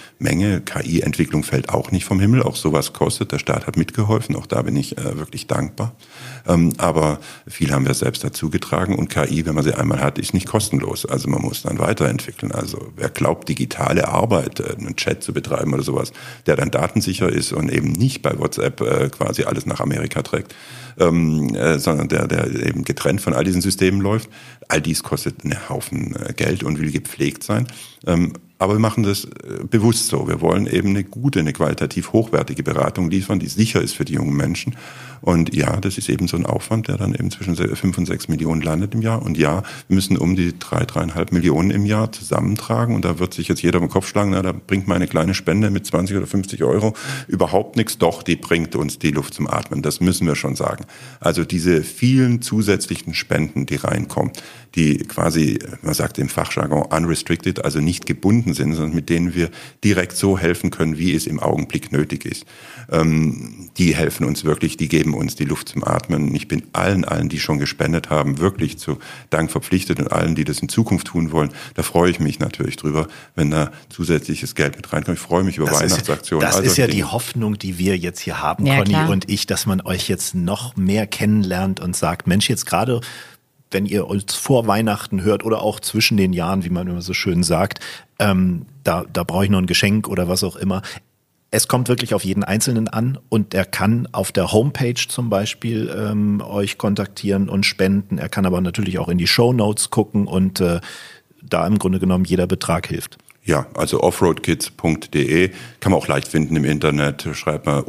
Menge. KI-Entwicklung fällt auch nicht vom Himmel, auch sowas kostet. Der Staat hat mitgeholfen, auch da bin ich wirklich dankbar. Aber viel haben wir selbst dazu getragen und KI, wenn man sie einmal hat, ist nicht kostenlos. Also man muss dann weiterentwickeln. Also wer glaubt, digitale Arbeit, einen Chat zu betreiben oder sowas, der dann datensicher ist und eben nicht bei WhatsApp quasi alles nach Amerika trägt, sondern der eben getrennt von all diesen Systemen läuft, all dies kostet einen Haufen Geld und will gepflegt sein. Aber wir machen das bewusst so. Wir wollen eben eine gute, eine qualitativ hochwertige Beratung liefern, die sicher ist für die jungen Menschen. Und ja, das ist eben so ein Aufwand, der dann eben zwischen 5 und 6 Millionen landet im Jahr. Und ja, wir müssen um die 3,5 Millionen im Jahr zusammentragen. Und da wird sich jetzt jeder im Kopf schlagen, na, da bringt meine kleine Spende mit 20 oder 50 Euro überhaupt nichts. Doch, die bringt uns die Luft zum Atmen. Das müssen wir schon sagen. Also diese vielen zusätzlichen Spenden, die reinkommen, die quasi, man sagt im Fachjargon unrestricted, also nicht gebunden sind, sondern mit denen wir direkt so helfen können, wie es im Augenblick nötig ist. Die helfen uns wirklich, die geben uns die Luft zum Atmen. Ich bin allen, die schon gespendet haben, wirklich zu Dank verpflichtet und allen, die das in Zukunft tun wollen. Da freue ich mich natürlich drüber, wenn da zusätzliches Geld mit reinkommt. Ich freue mich über Weihnachtsaktionen. Das ist ja die Hoffnung, die wir jetzt hier haben, ja, Conny klar. Und ich, dass man euch jetzt noch mehr kennenlernt und sagt, Mensch, jetzt gerade wenn ihr uns vor Weihnachten hört oder auch zwischen den Jahren, wie man immer so schön sagt, da brauche ich noch ein Geschenk oder was auch immer. Es kommt wirklich auf jeden Einzelnen an und er kann auf der Homepage zum Beispiel euch kontaktieren und spenden. Er kann aber natürlich auch in die Shownotes gucken und da im Grunde genommen jeder Betrag hilft. Ja, also offroadkids.de kann man auch leicht finden im Internet. Schreibt mal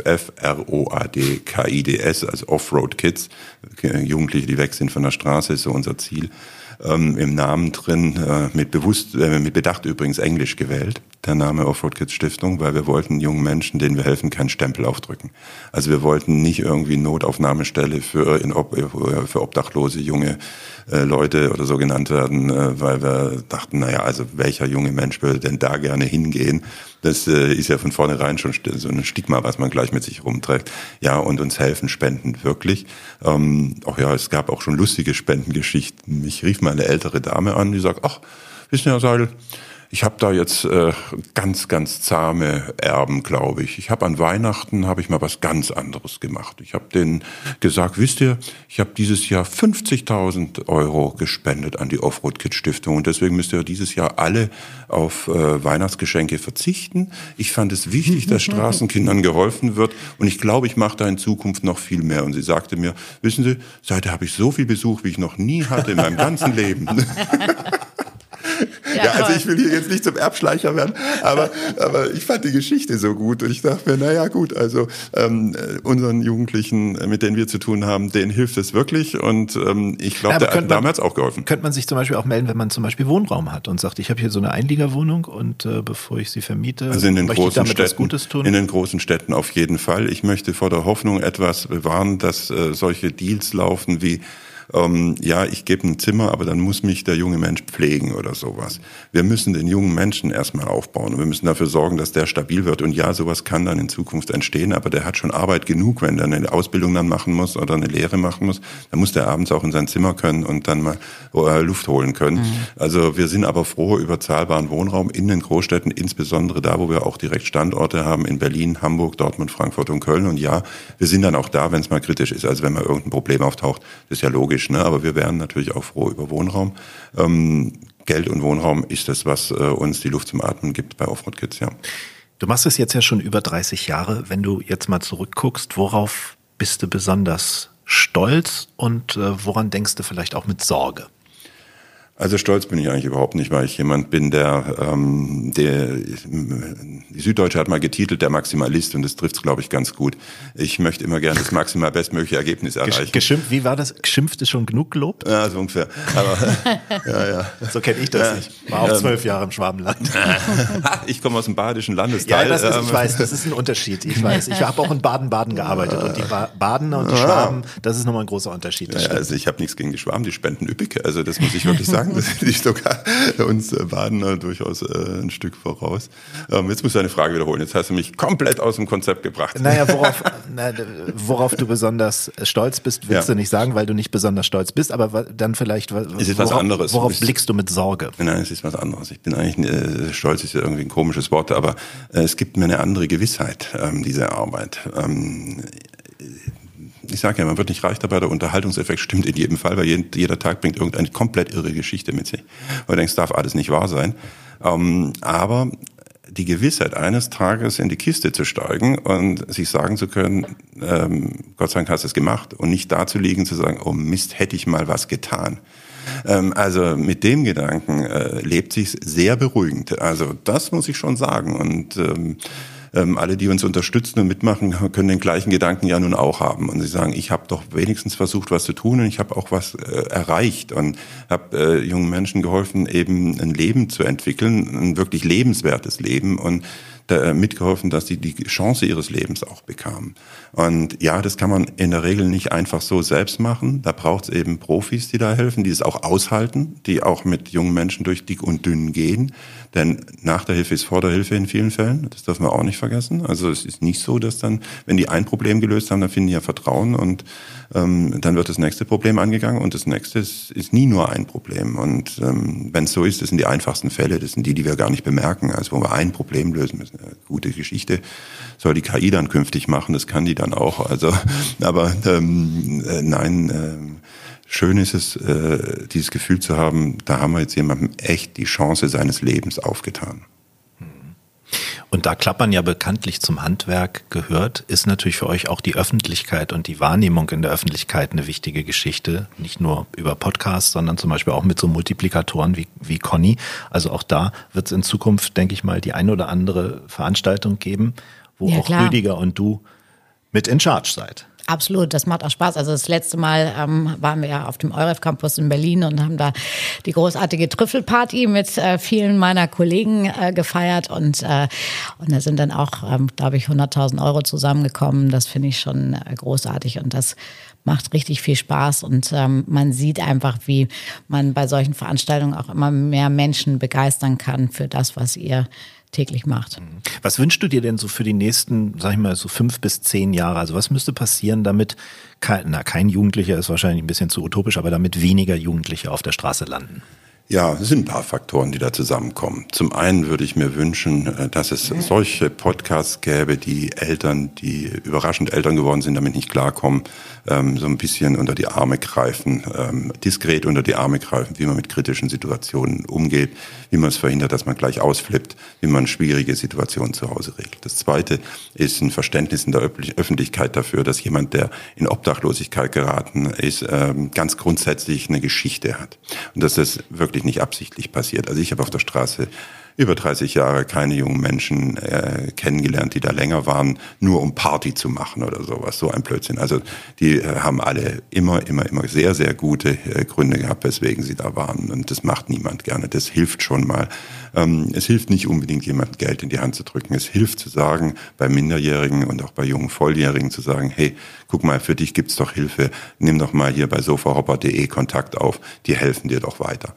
OFFROADKIDS, also Offroad Kids. Jugendliche, die weg sind von der Straße, ist so unser Ziel. Im Namen drin, mit Bedacht übrigens Englisch gewählt, der Name Offroad Kids Stiftung, weil wir wollten jungen Menschen, denen wir helfen, keinen Stempel aufdrücken. Also wir wollten nicht irgendwie Notaufnahmestelle für obdachlose junge Leute oder so genannt werden, weil wir dachten, naja, also welcher junge Mensch würde denn da gerne hingehen? Das ist ja von vornherein schon so ein Stigma, was man gleich mit sich rumträgt. Ja, und uns helfen Spenden wirklich. Es gab auch schon lustige Spendengeschichten. Mich rief mal eine ältere Dame an, die sagt, ach, wissen Sie, Herr Seidel, ich habe da jetzt ganz, ganz zahme Erben, glaube ich. Ich habe an Weihnachten mal was ganz anderes gemacht. Ich habe denen gesagt, wisst ihr, ich habe dieses Jahr 50.000 Euro gespendet an die Offroad Kids Stiftung und deswegen müsst ihr dieses Jahr alle auf Weihnachtsgeschenke verzichten. Ich fand es wichtig, dass Straßenkindern geholfen wird und ich glaube, ich mache da in Zukunft noch viel mehr. Und sie sagte mir, wissen Sie, seitdem habe ich so viel Besuch, wie ich noch nie hatte in meinem ganzen Leben. Ja, also ich will hier jetzt nicht zum Erbschleicher werden, aber ich fand die Geschichte so gut und ich dachte mir, naja gut, also unseren Jugendlichen, mit denen wir zu tun haben, denen hilft es wirklich und ich glaube, der hat damals auch geholfen. Könnte man sich zum Beispiel auch melden, wenn man zum Beispiel Wohnraum hat und sagt, ich habe hier so eine Einliegerwohnung und bevor ich sie vermiete, also möchte ich damit was Gutes tun? In den großen Städten auf jeden Fall. Ich möchte vor der Hoffnung etwas bewahren, dass solche Deals laufen wie ich gebe ein Zimmer, aber dann muss mich der junge Mensch pflegen oder sowas. Wir müssen den jungen Menschen erstmal aufbauen und wir müssen dafür sorgen, dass der stabil wird. Und ja, sowas kann dann in Zukunft entstehen, aber der hat schon Arbeit genug, wenn der eine Ausbildung dann machen muss oder eine Lehre machen muss. Dann muss der abends auch in sein Zimmer können und dann mal Luft holen können. Mhm. Also wir sind aber froh über zahlbaren Wohnraum in den Großstädten, insbesondere da, wo wir auch direkt Standorte haben, in Berlin, Hamburg, Dortmund, Frankfurt und Köln. Und ja, wir sind dann auch da, wenn es mal kritisch ist. Also wenn mal irgendein Problem auftaucht, das ist ja logisch. Aber wir wären natürlich auch froh über Wohnraum. Geld und Wohnraum ist das, was uns die Luft zum Atmen gibt bei Offroad Kids, ja. Du machst es jetzt ja schon über 30 Jahre. Wenn du jetzt mal zurückguckst, worauf bist du besonders stolz und woran denkst du vielleicht auch mit Sorge? Also stolz bin ich eigentlich überhaupt nicht, weil ich jemand bin, die Süddeutsche hat mal getitelt, der Maximalist, und das trifft es, glaube ich, ganz gut. Ich möchte immer gerne das maximal bestmögliche Ergebnis erreichen. Geschimpft, wie war das? Geschimpft ist schon genug gelobt? Ja, so ungefähr. Aber, ja. So kenne ich das nicht. War auch 12 Jahre im Schwabenland. Ich komme aus dem badischen Landesteil. Ja, ich weiß, das ist ein Unterschied. Ich weiß. Ich habe auch in Baden-Baden gearbeitet und die Badener und die Schwaben, das ist nochmal ein großer Unterschied. Also ich habe nichts gegen die Schwaben, die spenden üppig, also das muss ich wirklich sagen. sagen. Das ist sogar uns Badener durchaus ein Stück voraus. Jetzt musst du eine Frage wiederholen. Jetzt hast du mich komplett aus dem Konzept gebracht. Naja, worauf du besonders stolz bist, willst du nicht sagen, weil du nicht besonders stolz bist, aber dann vielleicht, worauf blickst du mit Sorge? Nein, es ist was anderes. Ich bin eigentlich, stolz ist ja irgendwie ein komisches Wort, aber es gibt mir eine andere Gewissheit, diese Arbeit. Ich sage ja, man wird nicht reich dabei, der Unterhaltungseffekt stimmt in jedem Fall, weil jeder Tag bringt irgendeine komplett irre Geschichte mit sich. Und du denkst, darf alles nicht wahr sein. Aber die Gewissheit, eines Tages in die Kiste zu steigen und sich sagen zu können, Gott sei Dank hast du es gemacht, und nicht da zu liegen, zu sagen, oh Mist, hätte ich mal was getan. Also mit dem Gedanken lebt sich's sehr beruhigend. Also das muss ich schon sagen. Und alle, die uns unterstützen und mitmachen, können den gleichen Gedanken ja nun auch haben. Und sie sagen, ich habe doch wenigstens versucht, was zu tun, und ich habe auch was erreicht und habe jungen Menschen geholfen, eben ein Leben zu entwickeln, ein wirklich lebenswertes Leben, und mitgeholfen, dass sie die Chance ihres Lebens auch bekamen. Und ja, das kann man in der Regel nicht einfach so selbst machen. Da braucht es eben Profis, die da helfen, die es auch aushalten, die auch mit jungen Menschen durch dick und dünn gehen. Denn nach der Hilfe ist vor der Hilfe in vielen Fällen. Das dürfen wir auch nicht vergessen. Also es ist nicht so, dass dann, wenn die ein Problem gelöst haben, dann finden die ja Vertrauen, und dann wird das nächste Problem angegangen, und das nächste ist nie nur ein Problem. Und wenn es so ist, das sind die einfachsten Fälle, das sind die wir gar nicht bemerken, also wo wir ein Problem lösen müssen. Eine gute Geschichte soll die KI dann künftig machen, das kann die dann auch. Also, aber nein. Schön ist es, dieses Gefühl zu haben, da haben wir jetzt jemandem echt die Chance seines Lebens aufgetan. Und da Klappern ja bekanntlich zum Handwerk gehört, ist natürlich für euch auch die Öffentlichkeit und die Wahrnehmung in der Öffentlichkeit eine wichtige Geschichte. Nicht nur über Podcasts, sondern zum Beispiel auch mit so Multiplikatoren wie Conny. Also auch da wird es in Zukunft, denke ich mal, die ein oder andere Veranstaltung geben, wo auch Rüdiger und du mit in Charge seid. Absolut, das macht auch Spaß. Also das letzte Mal waren wir ja auf dem EUREF Campus in Berlin und haben da die großartige Trüffelparty mit vielen meiner Kollegen gefeiert, und da sind dann auch, glaube ich, 100.000 Euro zusammengekommen. Das finde ich schon großartig, und das macht richtig viel Spaß, und man sieht einfach, wie man bei solchen Veranstaltungen auch immer mehr Menschen begeistern kann für das, was ihr täglich macht. Was wünschst du dir denn so für die nächsten, sag ich mal, so 5 bis 10 Jahre? Also was müsste passieren, damit kein Jugendlicher, ist wahrscheinlich ein bisschen zu utopisch, aber damit weniger Jugendliche auf der Straße landen? Ja, es sind ein paar Faktoren, die da zusammenkommen. Zum einen würde ich mir wünschen, dass es solche Podcasts gäbe, die Eltern, die überraschend Eltern geworden sind, damit nicht klarkommen, so ein bisschen unter die Arme greifen, diskret unter die Arme greifen, wie man mit kritischen Situationen umgeht, wie man es verhindert, dass man gleich ausflippt, wie man schwierige Situationen zu Hause regelt. Das Zweite ist ein Verständnis in der Öffentlichkeit dafür, dass jemand, der in Obdachlosigkeit geraten ist, ganz grundsätzlich eine Geschichte hat. Und dass das wirklich nicht absichtlich passiert. Also ich habe auf der Straße über 30 Jahre keine jungen Menschen kennengelernt, die da länger waren, nur um Party zu machen oder sowas. So ein Blödsinn. Also die haben alle immer sehr, sehr gute Gründe gehabt, weswegen sie da waren. Und das macht niemand gerne. Das hilft schon mal. Es hilft nicht unbedingt, jemandem Geld in die Hand zu drücken. Es hilft zu sagen, bei Minderjährigen und auch bei jungen Volljährigen zu sagen, hey, guck mal, für dich gibt's doch Hilfe. Nimm doch mal hier bei sofahopper.de Kontakt auf. Die helfen dir doch weiter.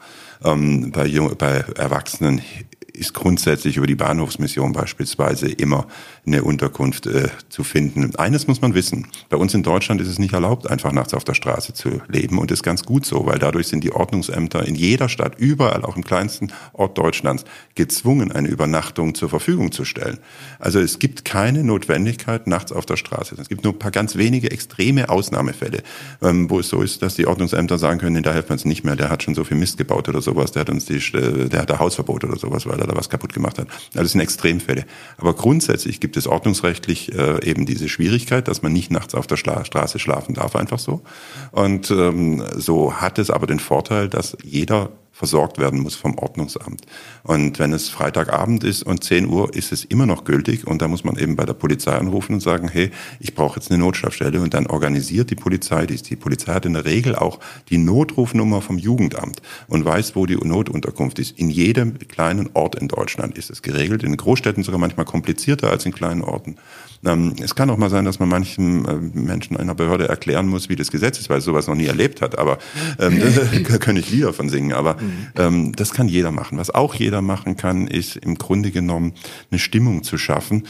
Bei Erwachsenen ist grundsätzlich über die Bahnhofsmission beispielsweise immer eine Unterkunft zu finden. Eines muss man wissen, bei uns in Deutschland ist es nicht erlaubt, einfach nachts auf der Straße zu leben, und das ist ganz gut so, weil dadurch sind die Ordnungsämter in jeder Stadt, überall, auch im kleinsten Ort Deutschlands, gezwungen, eine Übernachtung zur Verfügung zu stellen. Also es gibt keine Notwendigkeit nachts auf der Straße. Es gibt nur ein paar ganz wenige extreme Ausnahmefälle, wo es so ist, dass die Ordnungsämter sagen können, da helfen wir uns nicht mehr, der hat schon so viel Mist gebaut oder sowas, der hat Hausverbot oder sowas, weil er da was kaputt gemacht hat. Also das sind Extremfälle. Aber grundsätzlich gibt es ordnungsrechtlich eben diese Schwierigkeit, dass man nicht nachts auf der Straße schlafen darf, einfach so. Und so hat es aber den Vorteil, dass jeder versorgt werden muss vom Ordnungsamt. Und wenn es Freitagabend ist und 10 Uhr, ist es immer noch gültig, und da muss man eben bei der Polizei anrufen und sagen, hey, ich brauche jetzt eine Notschlafstelle, und dann organisiert die Polizei, die Polizei hat in der Regel auch die Notrufnummer vom Jugendamt und weiß, wo die Notunterkunft ist. In jedem kleinen Ort in Deutschland ist es geregelt. In Großstädten sogar manchmal komplizierter als in kleinen Orten. Es kann auch mal sein, dass man manchen Menschen einer Behörde erklären muss, wie das Gesetz ist, weil er sowas noch nie erlebt hat. Aber da kann ich Lieder von singen. Aber das kann jeder machen. Was auch jeder machen kann, ist im Grunde genommen eine Stimmung zu schaffen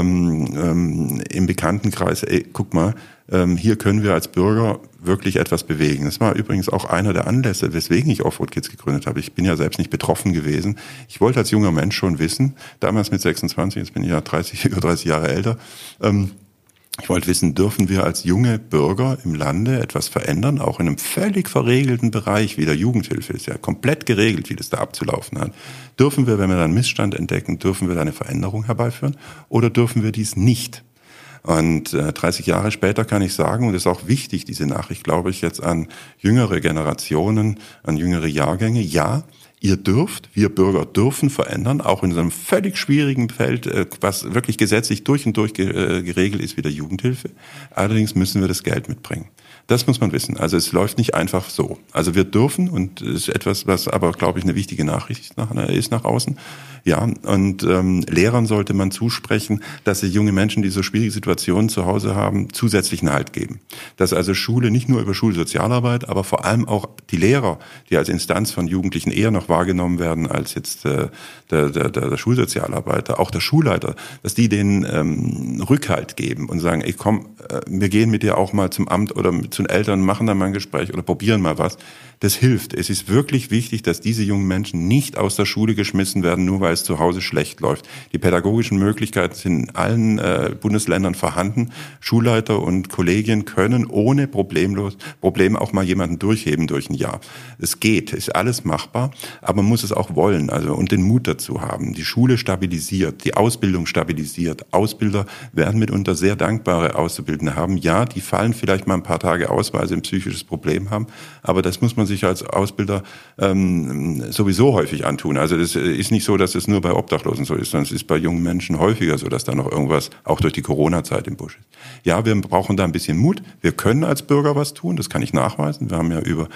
im Bekanntenkreis. Guck mal, hier können wir als Bürger wirklich etwas bewegen. Das war übrigens auch einer der Anlässe, weswegen ich Offroad Kids gegründet habe. Ich bin ja selbst nicht betroffen gewesen. Ich wollte als junger Mensch schon wissen, damals mit 26, jetzt bin ich ja über 30 Jahre älter, ich wollte wissen, dürfen wir als junge Bürger im Lande etwas verändern, auch in einem völlig verregelten Bereich wie der Jugendhilfe, ist ja komplett geregelt, wie das da abzulaufen hat. Dürfen wir, wenn wir da einen Missstand entdecken, dürfen wir da eine Veränderung herbeiführen oder dürfen wir dies nicht? Und 30 Jahre später kann ich sagen, und das ist auch wichtig, diese Nachricht, glaube ich, jetzt an jüngere Generationen, an jüngere Jahrgänge, ja, ihr dürft, wir Bürger dürfen verändern, auch in so einem völlig schwierigen Feld, was wirklich gesetzlich durch und durch geregelt ist wie der Jugendhilfe. Allerdings müssen wir das Geld mitbringen. Das muss man wissen. Also es läuft nicht einfach so. Also wir dürfen, und das ist etwas, was aber, glaube ich, eine wichtige Nachricht ist nach außen. Ja, und Lehrern sollte man zusprechen, dass sie junge Menschen, die so schwierige Situationen zu Hause haben, zusätzlichen Halt geben. Dass also Schule nicht nur über Schulsozialarbeit, aber vor allem auch die Lehrer, die als Instanz von Jugendlichen eher noch wahrgenommen werden als jetzt der Schulsozialarbeiter, auch der Schulleiter, dass die denen Rückhalt geben und sagen, ey komm, wir gehen mit dir auch mal zum Amt oder zu den Eltern, machen da mal ein Gespräch oder probieren mal was. Das hilft. Es ist wirklich wichtig, dass diese jungen Menschen nicht aus der Schule geschmissen werden, nur weil es zu Hause schlecht läuft. Die pädagogischen Möglichkeiten sind in allen Bundesländern vorhanden. Schulleiter und Kollegien können ohne Probleme auch mal jemanden durchheben durch ein Jahr. Es geht, ist alles machbar, aber man muss es auch wollen, also und den Mut dazu haben. Die Schule stabilisiert, die Ausbildung stabilisiert. Ausbilder werden mitunter sehr dankbare Auszubildende haben. Ja, die fallen vielleicht mal ein paar Tage aus, weil sie ein psychisches Problem haben, aber das muss man sich als Ausbilder sowieso häufig antun. Also das ist nicht so, dass es nur bei Obdachlosen so ist, sondern es ist bei jungen Menschen häufiger so, dass da noch irgendwas auch durch die Corona-Zeit im Busch ist. Ja, wir brauchen da ein bisschen Mut. Wir können als Bürger was tun, das kann ich nachweisen. Wir haben ja über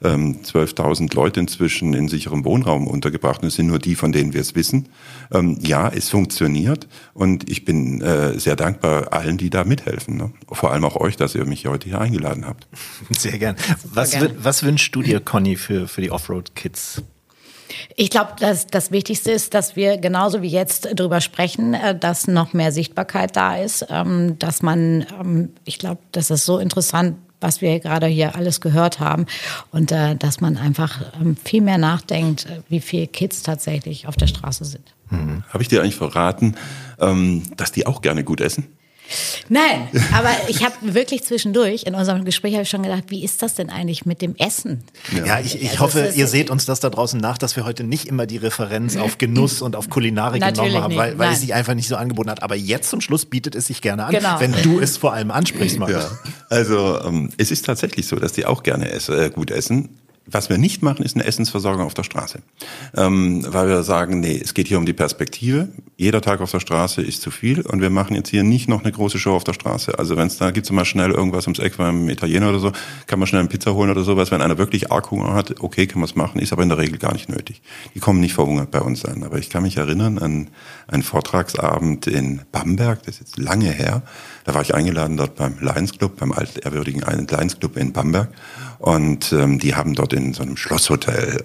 12.000 Leute inzwischen in sicherem Wohnraum untergebracht und es sind nur die, von denen wir es wissen. Ja, es funktioniert und ich bin sehr dankbar allen, die da mithelfen. Ne? Vor allem auch euch, dass ihr mich heute hier eingeladen habt. Sehr gern. Was wünschst du dir, Conny, für die Offroad Kids? Ich glaube, das Wichtigste ist, dass wir genauso wie jetzt darüber sprechen, dass noch mehr Sichtbarkeit da ist, dass man, ich glaube, das ist so interessant, was wir gerade hier alles gehört haben und dass man einfach viel mehr nachdenkt, wie viele Kids tatsächlich auf der Straße sind. Habe ich dir eigentlich verraten, dass die auch gerne gut essen? Nein, aber ich habe wirklich zwischendurch in unserem Gespräch habe ich schon gedacht, wie ist das denn eigentlich mit dem Essen? Ja, ich hoffe, ihr seht uns das da draußen nach, dass wir heute nicht immer die Referenz auf Genuss und auf Kulinarik genommen haben, weil es sich einfach nicht so angeboten hat. Aber jetzt zum Schluss bietet es sich gerne an, genau, wenn du es vor allem ansprichst. Ja. Also es ist tatsächlich so, dass die auch gerne gut essen. Was wir nicht machen, ist eine Essensversorgung auf der Straße. Weil wir sagen, nee, es geht hier um die Perspektive. Jeder Tag auf der Straße ist zu viel und wir machen jetzt hier nicht noch eine große Show auf der Straße. Also wenn es da gibt's mal schnell irgendwas ums Eck beim Italiener oder so, kann man schnell eine Pizza holen oder sowas. Wenn einer wirklich arg Hunger hat, okay, kann man es machen, ist aber in der Regel gar nicht nötig. Die kommen nicht verhungert bei uns an. Aber ich kann mich erinnern an einen Vortragsabend in Bamberg, das ist jetzt lange her. Da war ich eingeladen dort beim Lions Club, beim altehrwürdigen Lions Club in Bamberg. Und die haben dort in so einem Schlosshotel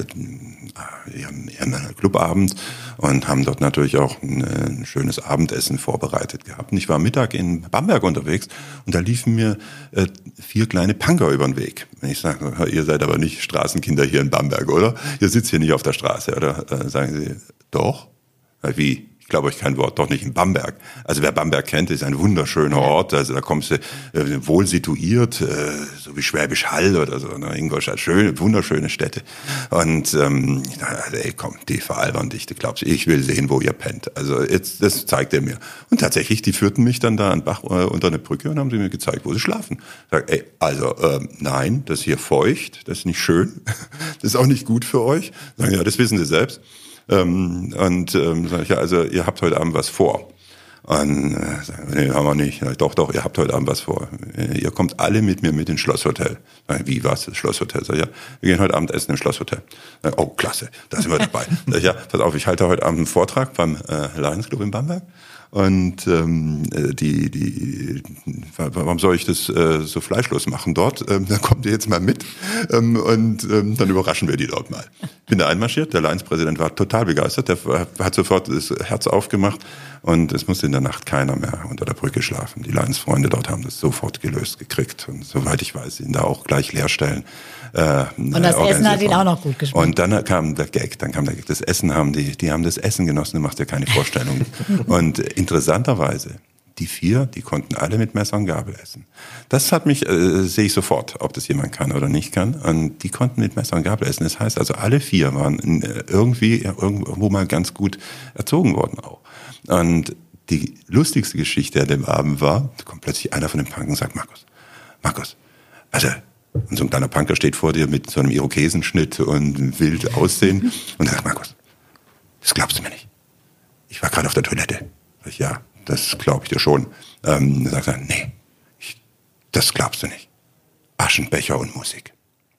ihren Clubabend und haben dort natürlich auch ein schönes Abendessen vorbereitet gehabt. Und ich war Mittag in Bamberg unterwegs und da liefen mir 4 kleine Punker über den Weg. Und ich sage, ihr seid aber nicht Straßenkinder hier in Bamberg, oder? Ihr sitzt hier nicht auf der Straße, oder? Sagen sie, doch? Wie? Ich glaube euch kein Wort, doch nicht in Bamberg. Also wer Bamberg kennt, ist ein wunderschöner Ort. Also da kommst du wohl situiert, so wie Schwäbisch Hall oder so. Ne? Ingolstadt, wunderschöne Städte. Und ich dachte, ey komm, die veralbern dich. Du glaubst, ich will sehen, wo ihr pennt. Also jetzt, das zeigt er mir. Und tatsächlich, die führten mich dann da an Bach unter eine Brücke und haben sie mir gezeigt, wo sie schlafen. Ich sag, ey, also nein, das ist hier feucht, das ist nicht schön, das ist auch nicht gut für euch. Sagen, ja, das wissen sie selbst. Sag ich, ja, also ihr habt heute Abend was vor. Und sagen, nee, haben wir nicht. Doch, ihr habt heute Abend was vor. Ihr kommt alle mit mir mit ins Schlosshotel. Wie, was, das Schlosshotel? Sag, ja, wir gehen heute Abend essen im Schlosshotel. Oh, klasse, da sind wir dabei. Sag, ja, pass auf, ich halte heute Abend einen Vortrag beim Lions Club in Bamberg. Und warum soll ich das so fleischlos machen dort? Da kommt ihr jetzt mal mit und dann überraschen wir die dort mal. Bin da einmarschiert, der Lions-Präsident war total begeistert, der hat sofort das Herz aufgemacht und es musste in der Nacht keiner mehr unter der Brücke schlafen. Die Lions-Freunde dort haben das sofort gelöst gekriegt und soweit ich weiß, ihn da auch gleich Leerstellen. Und das Essen hat ihn auch noch gut geschmeckt. Und dann kam der Gag, das Essen haben die haben das Essen genossen, du machst dir keine Vorstellung. Und interessanterweise, die 4, die konnten alle mit Messer und Gabel essen. Das hat mich, sehe ich sofort, ob das jemand kann oder nicht kann. Und die konnten mit Messer und Gabel essen. Das heißt also, alle 4 waren irgendwo mal ganz gut erzogen worden auch. Und die lustigste Geschichte an dem Abend war, da kommt plötzlich einer von den Punken und sagt, Markus, also, und so ein kleiner Punker steht vor dir mit so einem Irokesenschnitt und wild aussehen. Und er sagt, Markus, das glaubst du mir nicht. Ich war gerade auf der Toilette. Sag ich, ja, das glaube ich dir schon. Dann sagt er, nee, das glaubst du nicht. Aschenbecher und Musik.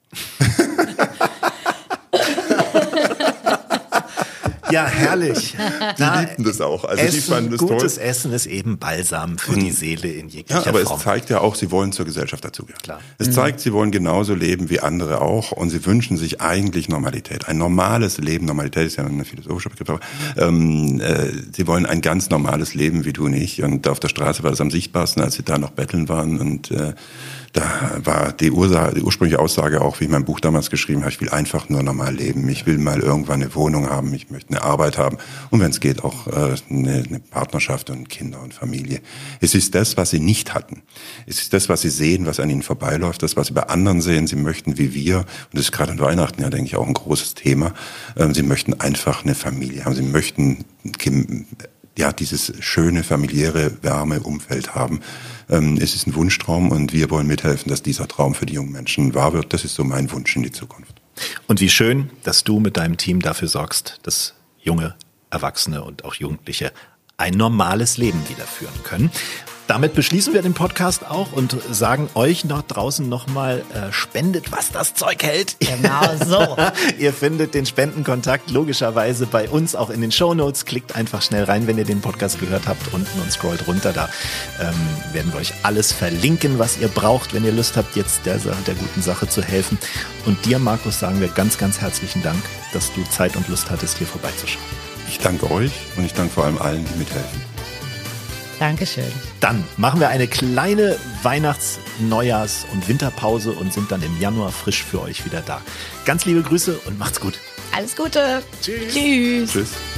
Ja, herrlich. Die liebten das auch. Also die fanden das gutes toll. Essen ist eben Balsam für die Seele in jeglicher Ja, aber Form. es zeigt ja auch, sie wollen zur Gesellschaft dazugehören. Klar. Es zeigt, sie wollen genauso leben wie andere auch und sie wünschen sich eigentlich Normalität. Ein normales Leben, Normalität ist ja ein philosophischer Begriff, aber sie wollen ein ganz normales Leben wie du und ich. Und auf der Straße war das am sichtbarsten, als sie da noch betteln waren und da war die ursprüngliche Aussage auch, wie ich mein Buch damals geschrieben habe, ich will einfach nur normal leben. Ich will mal irgendwann eine Wohnung haben, ich möchte eine Arbeit haben und wenn es geht auch eine Partnerschaft und Kinder und Familie. Es ist das, was sie nicht hatten. Es ist das, was sie sehen, was an ihnen vorbeiläuft, das, was sie bei anderen sehen. Sie möchten wie wir, und das ist gerade an Weihnachten ja, denke ich, auch ein großes Thema, sie möchten einfach eine Familie haben. Sie möchten ja, dieses schöne, familiäre, warme Umfeld haben. Es ist ein Wunschtraum und wir wollen mithelfen, dass dieser Traum für die jungen Menschen wahr wird. Das ist so mein Wunsch in die Zukunft. Und wie schön, dass du mit deinem Team dafür sorgst, dass junge Erwachsene und auch Jugendliche ein normales Leben wieder führen können. Damit beschließen wir den Podcast auch und sagen euch noch draußen nochmal, spendet, was das Zeug hält. Genau so. Ihr findet den Spendenkontakt logischerweise bei uns auch in den Shownotes. Klickt einfach schnell rein, wenn ihr den Podcast gehört habt, unten und scrollt runter. Da werden wir euch alles verlinken, was ihr braucht, wenn ihr Lust habt, jetzt der guten Sache zu helfen. Und dir, Markus, sagen wir ganz, ganz herzlichen Dank, dass du Zeit und Lust hattest, hier vorbeizuschauen. Ich danke euch und ich danke vor allem allen, die mithelfen. Dankeschön. Dann machen wir eine kleine Weihnachts-, Neujahrs- und Winterpause und sind dann im Januar frisch für euch wieder da. Ganz liebe Grüße und macht's gut. Alles Gute. Tschüss. Tschüss. Tschüss.